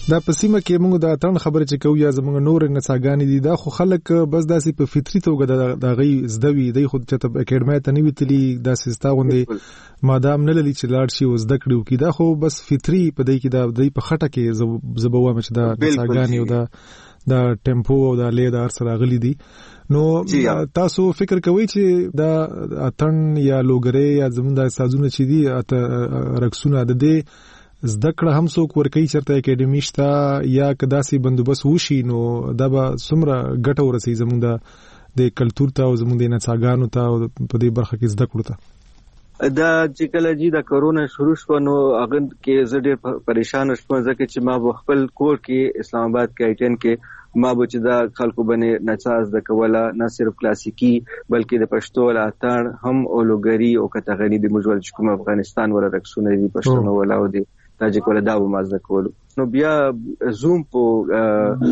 Speaker 25: دا پسیمه کې موږ د اتن خبره چې کوو یا زموږ نور نڅاګانې دي دا خو خلک بس داسې په فطري توګه د غي زدوي دی خو چې ته اکیډمي ته نیوي تلی داسې ستا غوندي مادام نه للی چې لاړ شي او زده کړو کی دا خو بس فطري په دې کې دا د په خټه کې زبوه مچ دا نڅاګانې او دا ټیمپو او دا لید ارسره غلي دي نو تاسو فکر کوئ چې دا اتن یا لوګره یا زموږ د سازونه چې دي رقصونه د دې زده کړه هم څوک ورکوي چرته اکیډمي شته یا کداسي بندوبست وشي نو دا به څومره ګټه ورسي زموږ د کلچر ته او زموږ د نڅاګانو ته او په دې برخه کې زده کړو ته
Speaker 22: دا چې کله چې د کرونا شروع شو نو هغه کې زه ډېر پریشان شوم ځکه چې ما خپل کور کې اسلام آباد کې آیټن کې ما به چې دا خلکو باندې نڅاز د کوله نه صرف کلاسیکی بلکې د پښتو ولاتړ هم اولوګری او کتغنی د مجول چې کوم افغانستان ور رقصونه دي پښتو ولاو دي تاجک ولا دا مازه کول نو بیا زوم په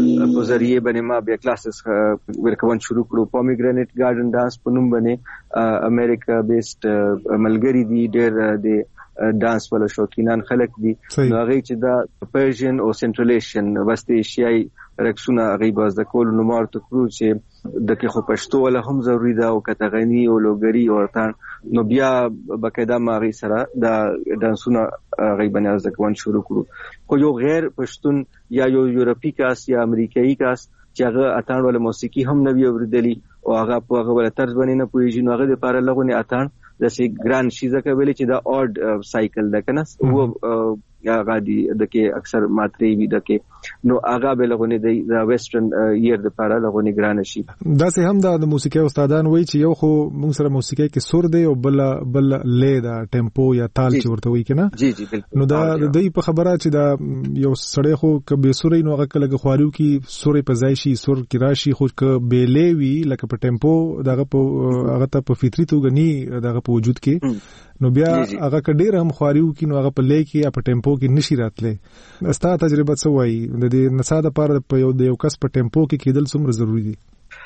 Speaker 22: ذریعہ باندې ما بیا کلاسز ورکوون شروع کړو پومیګرینټ ګارډن ډانس په نوم باندې امریکا بیسټ ملګری دي ډېر د ډانس ولا شوقینان خلک دي نو هغه چې دا پرشین او سنټرل ایشین وست ایشیاي رقصونه هغه باز د کول نو مارته کړو چې د کې خو پښتو ولا هم ضروری ده او کتغنی او لوګری او تان نو بیا بقاعده ماغي سره دا ډانسونه هغه باندې ځکوان شروع کړو خو یو غیر پښتون یا یو یورپی کاس یا امریکایي کاس چې هغه اتان ول موسیقي هم نه وی اوریدلی او هغه په هغه ول طرز باندې نه پوهیږي نو هغه لپاره لغونه اتان داسې ګران شي ځکه ویل چې دا اورډ سایکل ده کنه او هغه دي دغه اکثر ماتري وي دغه نو هغه به لغونه د ویسټرن ییر د لپاره لغونه ګران شي
Speaker 25: داسې هم د موسیقي استادان وایي چې یو خو موږ سره موسیقي کې سور دی او بل لې دا ټیمپو یا تال چې ورته وایي کنه
Speaker 22: جی جی بالکل
Speaker 25: نو دا د دې په خبره چې دا یو سړی خو کبه سورې نو هغه کله خواريو کې سورې په ځای شي سور کې راشي خو ک بیلې وی لکه په ټیمپو دغه په هغه ته په فطري توګه ني دغه په وجود کې نو بیا هغه کډیر هم خواريو کې نو هغه په لې کې یا په ټیمپو کې نشي راتله استا تجربه څه وایي د دې نڅا د پاره په یو کس په ټیمپو کې کېدل څومره ضروری دي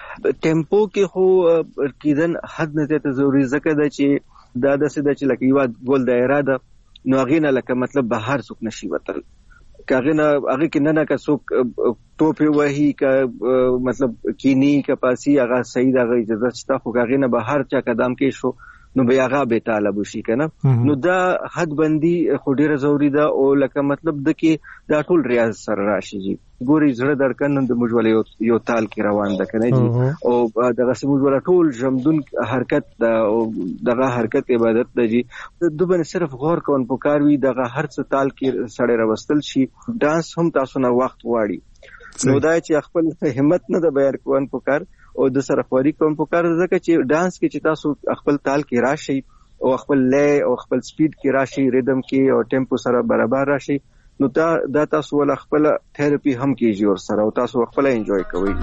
Speaker 22: ټیمپو کې خو کېدن حد نه ته ضروری ځکه دا چې دا د سده چې لکه یو ګول دایره ده نو غینه لکه مطلب بهر څوک نشي وتل کاغینه هغه کې نه کا څوک ټوپه وਹੀ کا مطلب کینی کپاسی هغه صحیح دا اجازه شته خو کاغینه بهر چا قدم کې شو نو بیا هغه به طالب شي کنه نو دا حد بندي خو ډیره ضروری ده او لکه مطلب د کې دا ټول ریاض سره راشي جی ګوري زړه درکن د مجول یو تال کې روان ده کنه جی او دغه سمجول ټول جمدون حرکت او دغه حرکت عبادت ده جی د دوبنه صرف غور کون پکار وی دغه هر څه تال کې سړی راوستل شي ډانس هم تاسو نه وخت واړي نو دا چې خپل همت نه د بیان کوون پکار او د سره خوري کوم پکار ځکه چې ډانس کې چې تاسو خپل تال کې راشي او خپل لې او خپل سپیډ کې راشي ریدم کې او ټیمپو سره برابر راشي نو دا تاسو ول خپل تھراپي هم کیږي او سره او تاسو خپل انجوای کوئ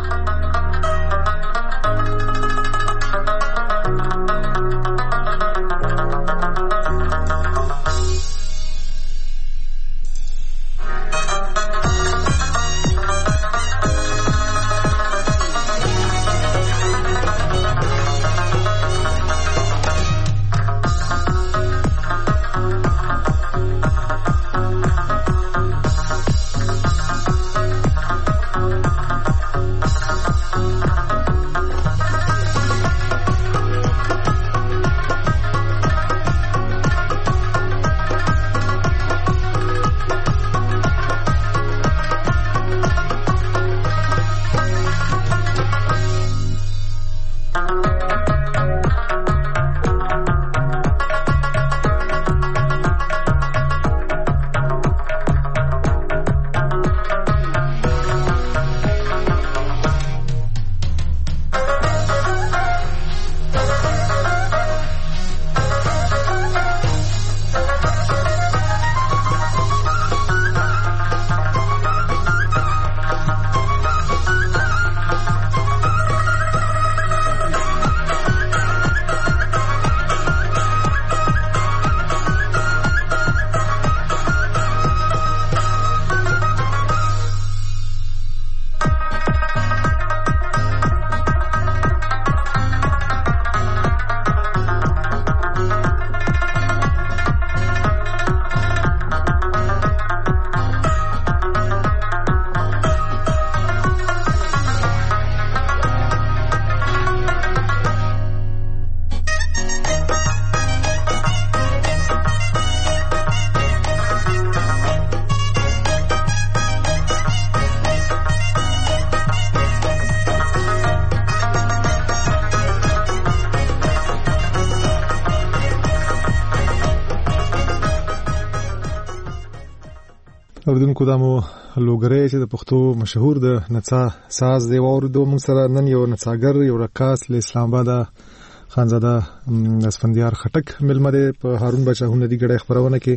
Speaker 25: اوریدونکو دا مو لوګری چې د پښتو مشهور د نڅا ساز دی واوریدو. موږ سره نن یو نڅاګر یو رقاص له اسلام آباد خانزاده اسفندیار خټک ملمه دی په هارون بچا هنري غړي خبرونه کې.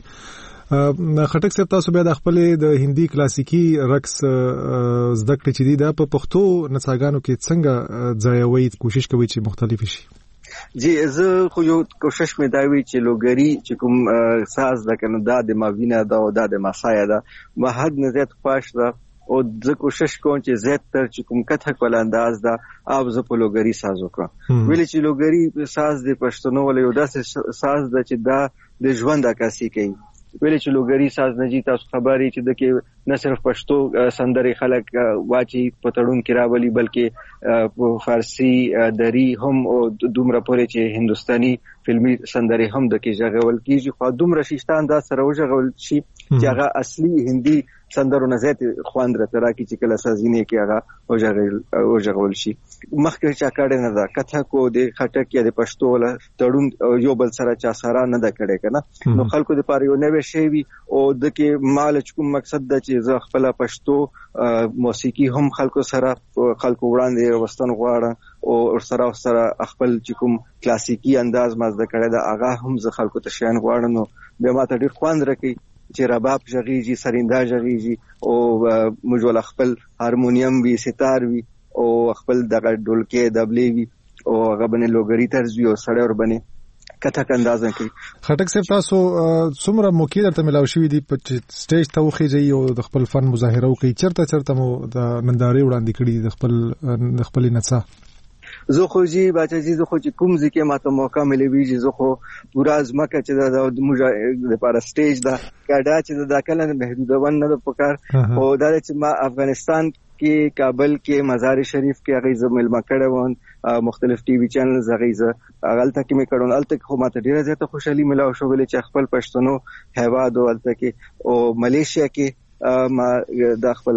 Speaker 25: خټک صاحب تاسو بیا د خپل د هندي کلاسیکی رقص زده کړې چې دی دا په پښتو نڅاګانو کې څنګه ځایوي کوشش کوي چې مختلف شي؟
Speaker 22: جی زه خو یو کوشش مې دا وی چې لوګری چې کوم ساز د کنه د ماوینه دا او د ماسایا دا واحد نزيت پاش دا او زه کوشش کوم چې زیات تر چې کوم کته کول انداز دا اوب زه په لوګری ساز وکړم. ویل چې لوګری ساز د پښتنو ولې یو داسې ساز د چې دا د ژوند عکاسي کوي. ویل چې لوګری ساز نه جی تاسو خبرې چې د کې نه صرف پښتو سندري خلک واچي پتړون کې راولي بلکې فارسی دری هم او دومره پورې چې هندستاني فلمي سندري هم د کې ژغول کیږي. خو دومره شیشتان دا سره وژغول شي چې هغه اصلي هندي سندرو نه زیات خواند راته راکې چې کله سازینه کې هغه وژغول شي. مخکې چا کړه نه دا کته کو د خټک یا د پښتو ولا تړون یو بل سره چا سره نه دا کړي کنه. نو خلکو د پاره یو نوې شی وي او د کې مال کوم مقصد د چې زه خپل پښتو موسیقي هم خلکو سره خلکو وړاندې وستن غواړم او سره خپل چې کوم کلاسیکی انداز مزه کړه دا هغه هم زه خلکو ته شین غواړم. نو به ما ته ډیر خواند راکې چې رباب ژغیږي سریندا ژغیږي او موږ ول خپل هارمونیم وی ستار وی او خپل دغه ډولکې دبلې وی او هغه باندې لوګری طرز وی او سړی ور باندې کته اندازه کوي.
Speaker 25: خټک صاحب تاسو څومره موقع درته ملاوي شوې دي په سټیج ته وخیږي او د خپل فن مظاهره وکړي چرته مو د نندارې وړاندې کړي د خپل نڅا؟
Speaker 22: زه خو جی بچا جی زه خو چې کوم ځکه ماته موقع ملوي چې زه خو پورا ځمکه چې د موږ لپاره سټیج دا کډا چې د کله محدوده ونه د پکار او دا چې ما افغانستان کې کابل کې مزار شریف کې هغه زمل مکړه وون مختلف ټي وي چینلز هغه غلطه کې مې کړون الته خو ماته ډیره زیاته خوشحالي ملاو شو ولې چې خپل پښتنو هیواد او الته کې او ملیشیا کې ما د خپل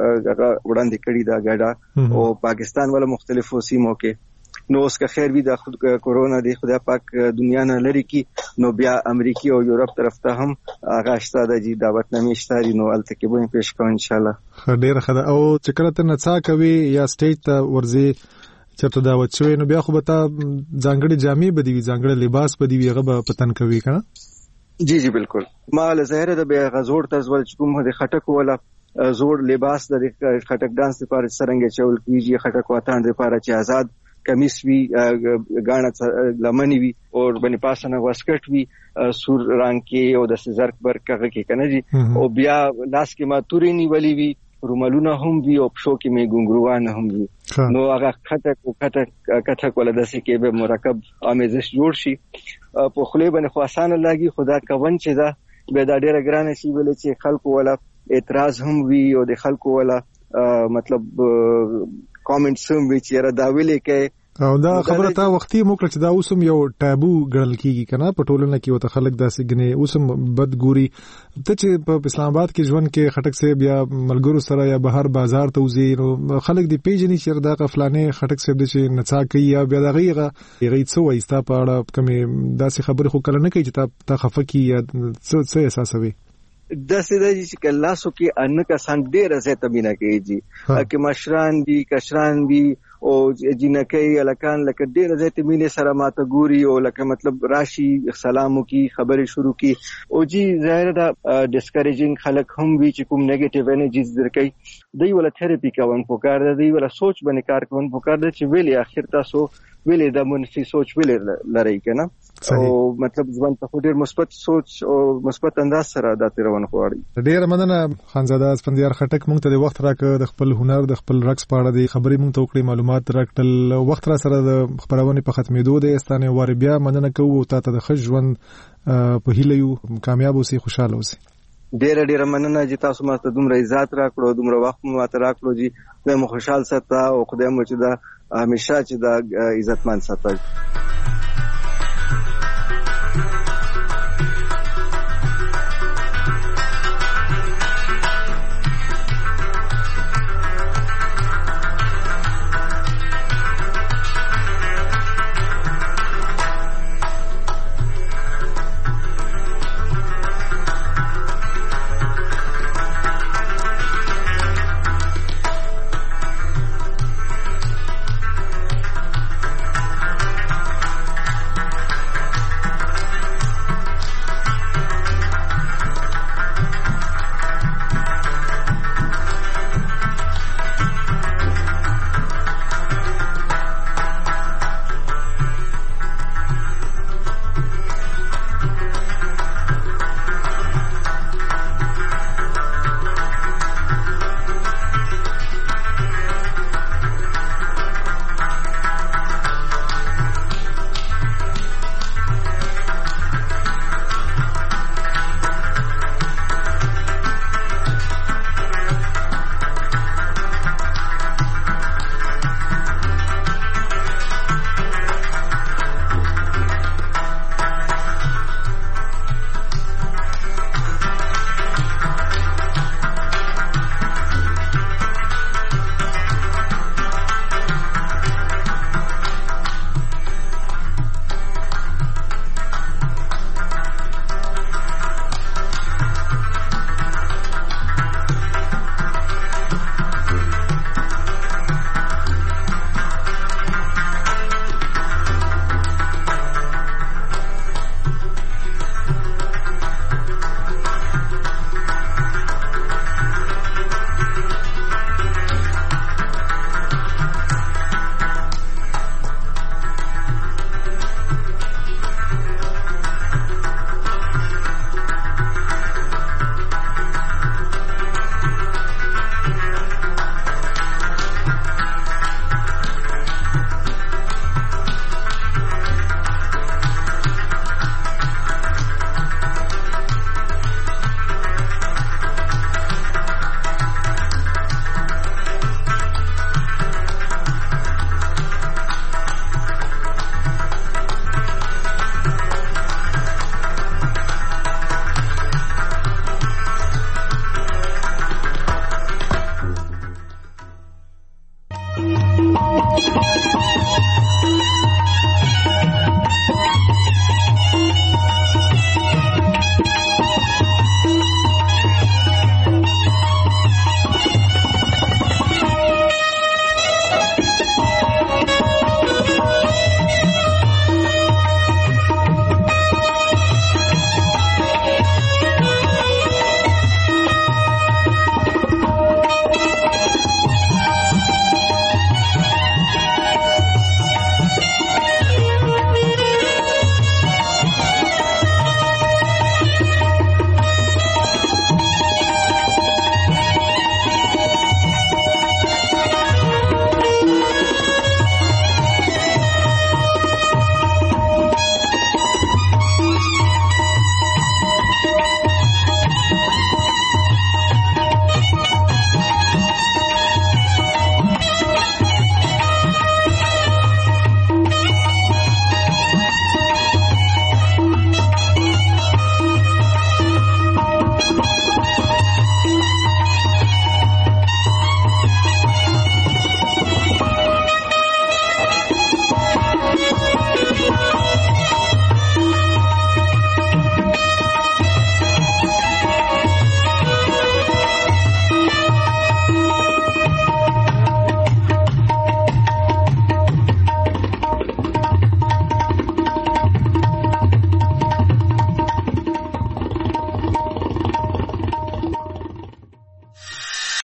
Speaker 22: وړاندې کړي دا غاډه او پاکستان ولا مختلفو سیمو کې. نو اوس که خیر وي د کورونا دی خدای پاک دنیا نه لري کی نو بیا امریکای او یورپ طرف ته هم غاشته د جی دعوت نامې شتاري نو الته کې به پیش کوم ان شاء الله.
Speaker 25: ډیره ښه او چې کله ته نڅا کوي یا سټیج ته ورځي چرته دعوت شوی نو بیا خو به تا ځانګړي جامې بدوي ځانګړي لباس بدوي هغه به پتن کوي کنه؟
Speaker 22: جی جی بالکل. ما له ظاهر د به غزور طرز ول کوم د خټک ولا زوړ لباس د خټک ډانس لپاره څنګه چول کیږي خټک واتان لپاره چې آزاد کمیس وی غاڼه لمنی وی او باندې پاسنه واسکټ وی سور رنگ کې او د زرق برکه کې کنه جی او بیا لاس کې ما توري نیولې وی رومالونه هم وی او پښو کې مې ګونګروان هم وی. نو هغه کټک ولا داسې کې به مرکب امیزش جوړ شي په خله باندې خاصانه لاګي خدا کوون چې دا به دا ډیره ګرانه شي ولې چې خلکو ولا اعتراض هم وی او د خلکو ولا مطلب کامنټس هم وی چې را دا ویلې کې
Speaker 25: او دا خبره تا وختي موکړه چې دا اوسم یو ټابو ګڼل کیږي کنه په ټولنه کې وته خلک داسې غني اوسم بد ګوري ته چې په اسلام آباد کې ژوند کې خټک سه بیا ملګرو سره یا بهر بازار ته وزي نو خلک دی پیژني چې دا غفلانه خټک سه د چې نڅا کوي یا بیا دغه څه وایستا په اړه کومه داسې خبره خو کله نه کوي چې تا خفقي یا څه احساسوي
Speaker 22: داسې د چې کلاسو کې ان کسان ډېر زیاته مینا کوي جی چې مشران دي کشران دي او جنکې الکان لکه ډېر زیاته مینه سره ماته ګوري او لکه مطلب راشي سلامو کی خبرې شروع کی او جی ظاهر دا ډیسکریجینګ خلک هم وی چې کوم نیگیټیو انرژیز درکې دوی ولا تھراپي کوون پکار دی ولا سوچ باندې کار کوون پکار دی چې ویلې اخر تاسو ویلې د منفي سوچ ویلې لري کنه او مطلب ځوان ته ډېر مثبت سوچ او مثبت انداز سره د تیرون غواړي.
Speaker 25: ډېر مننه خانزاده اسفندیار خټک مونږ ته د وخت راکړ د خپل هنر د خپل رقص په اړه د خبرې مونږ ته وکړې معلومات راکړل وخت را سره د خبرونه په ختمېدو د استانه واره بیا مننه کوو ته د ښه ژوند په هیله یو کامیاب اوسې خوشاله اوسې.
Speaker 22: ډېر مننه چې تاسو ماته دومره عزت راکړو دومره وخت ماته راکړو چې زه مو خوشاله ساته او خدای مو چې دا همیشه چې دا عزتمن ساته.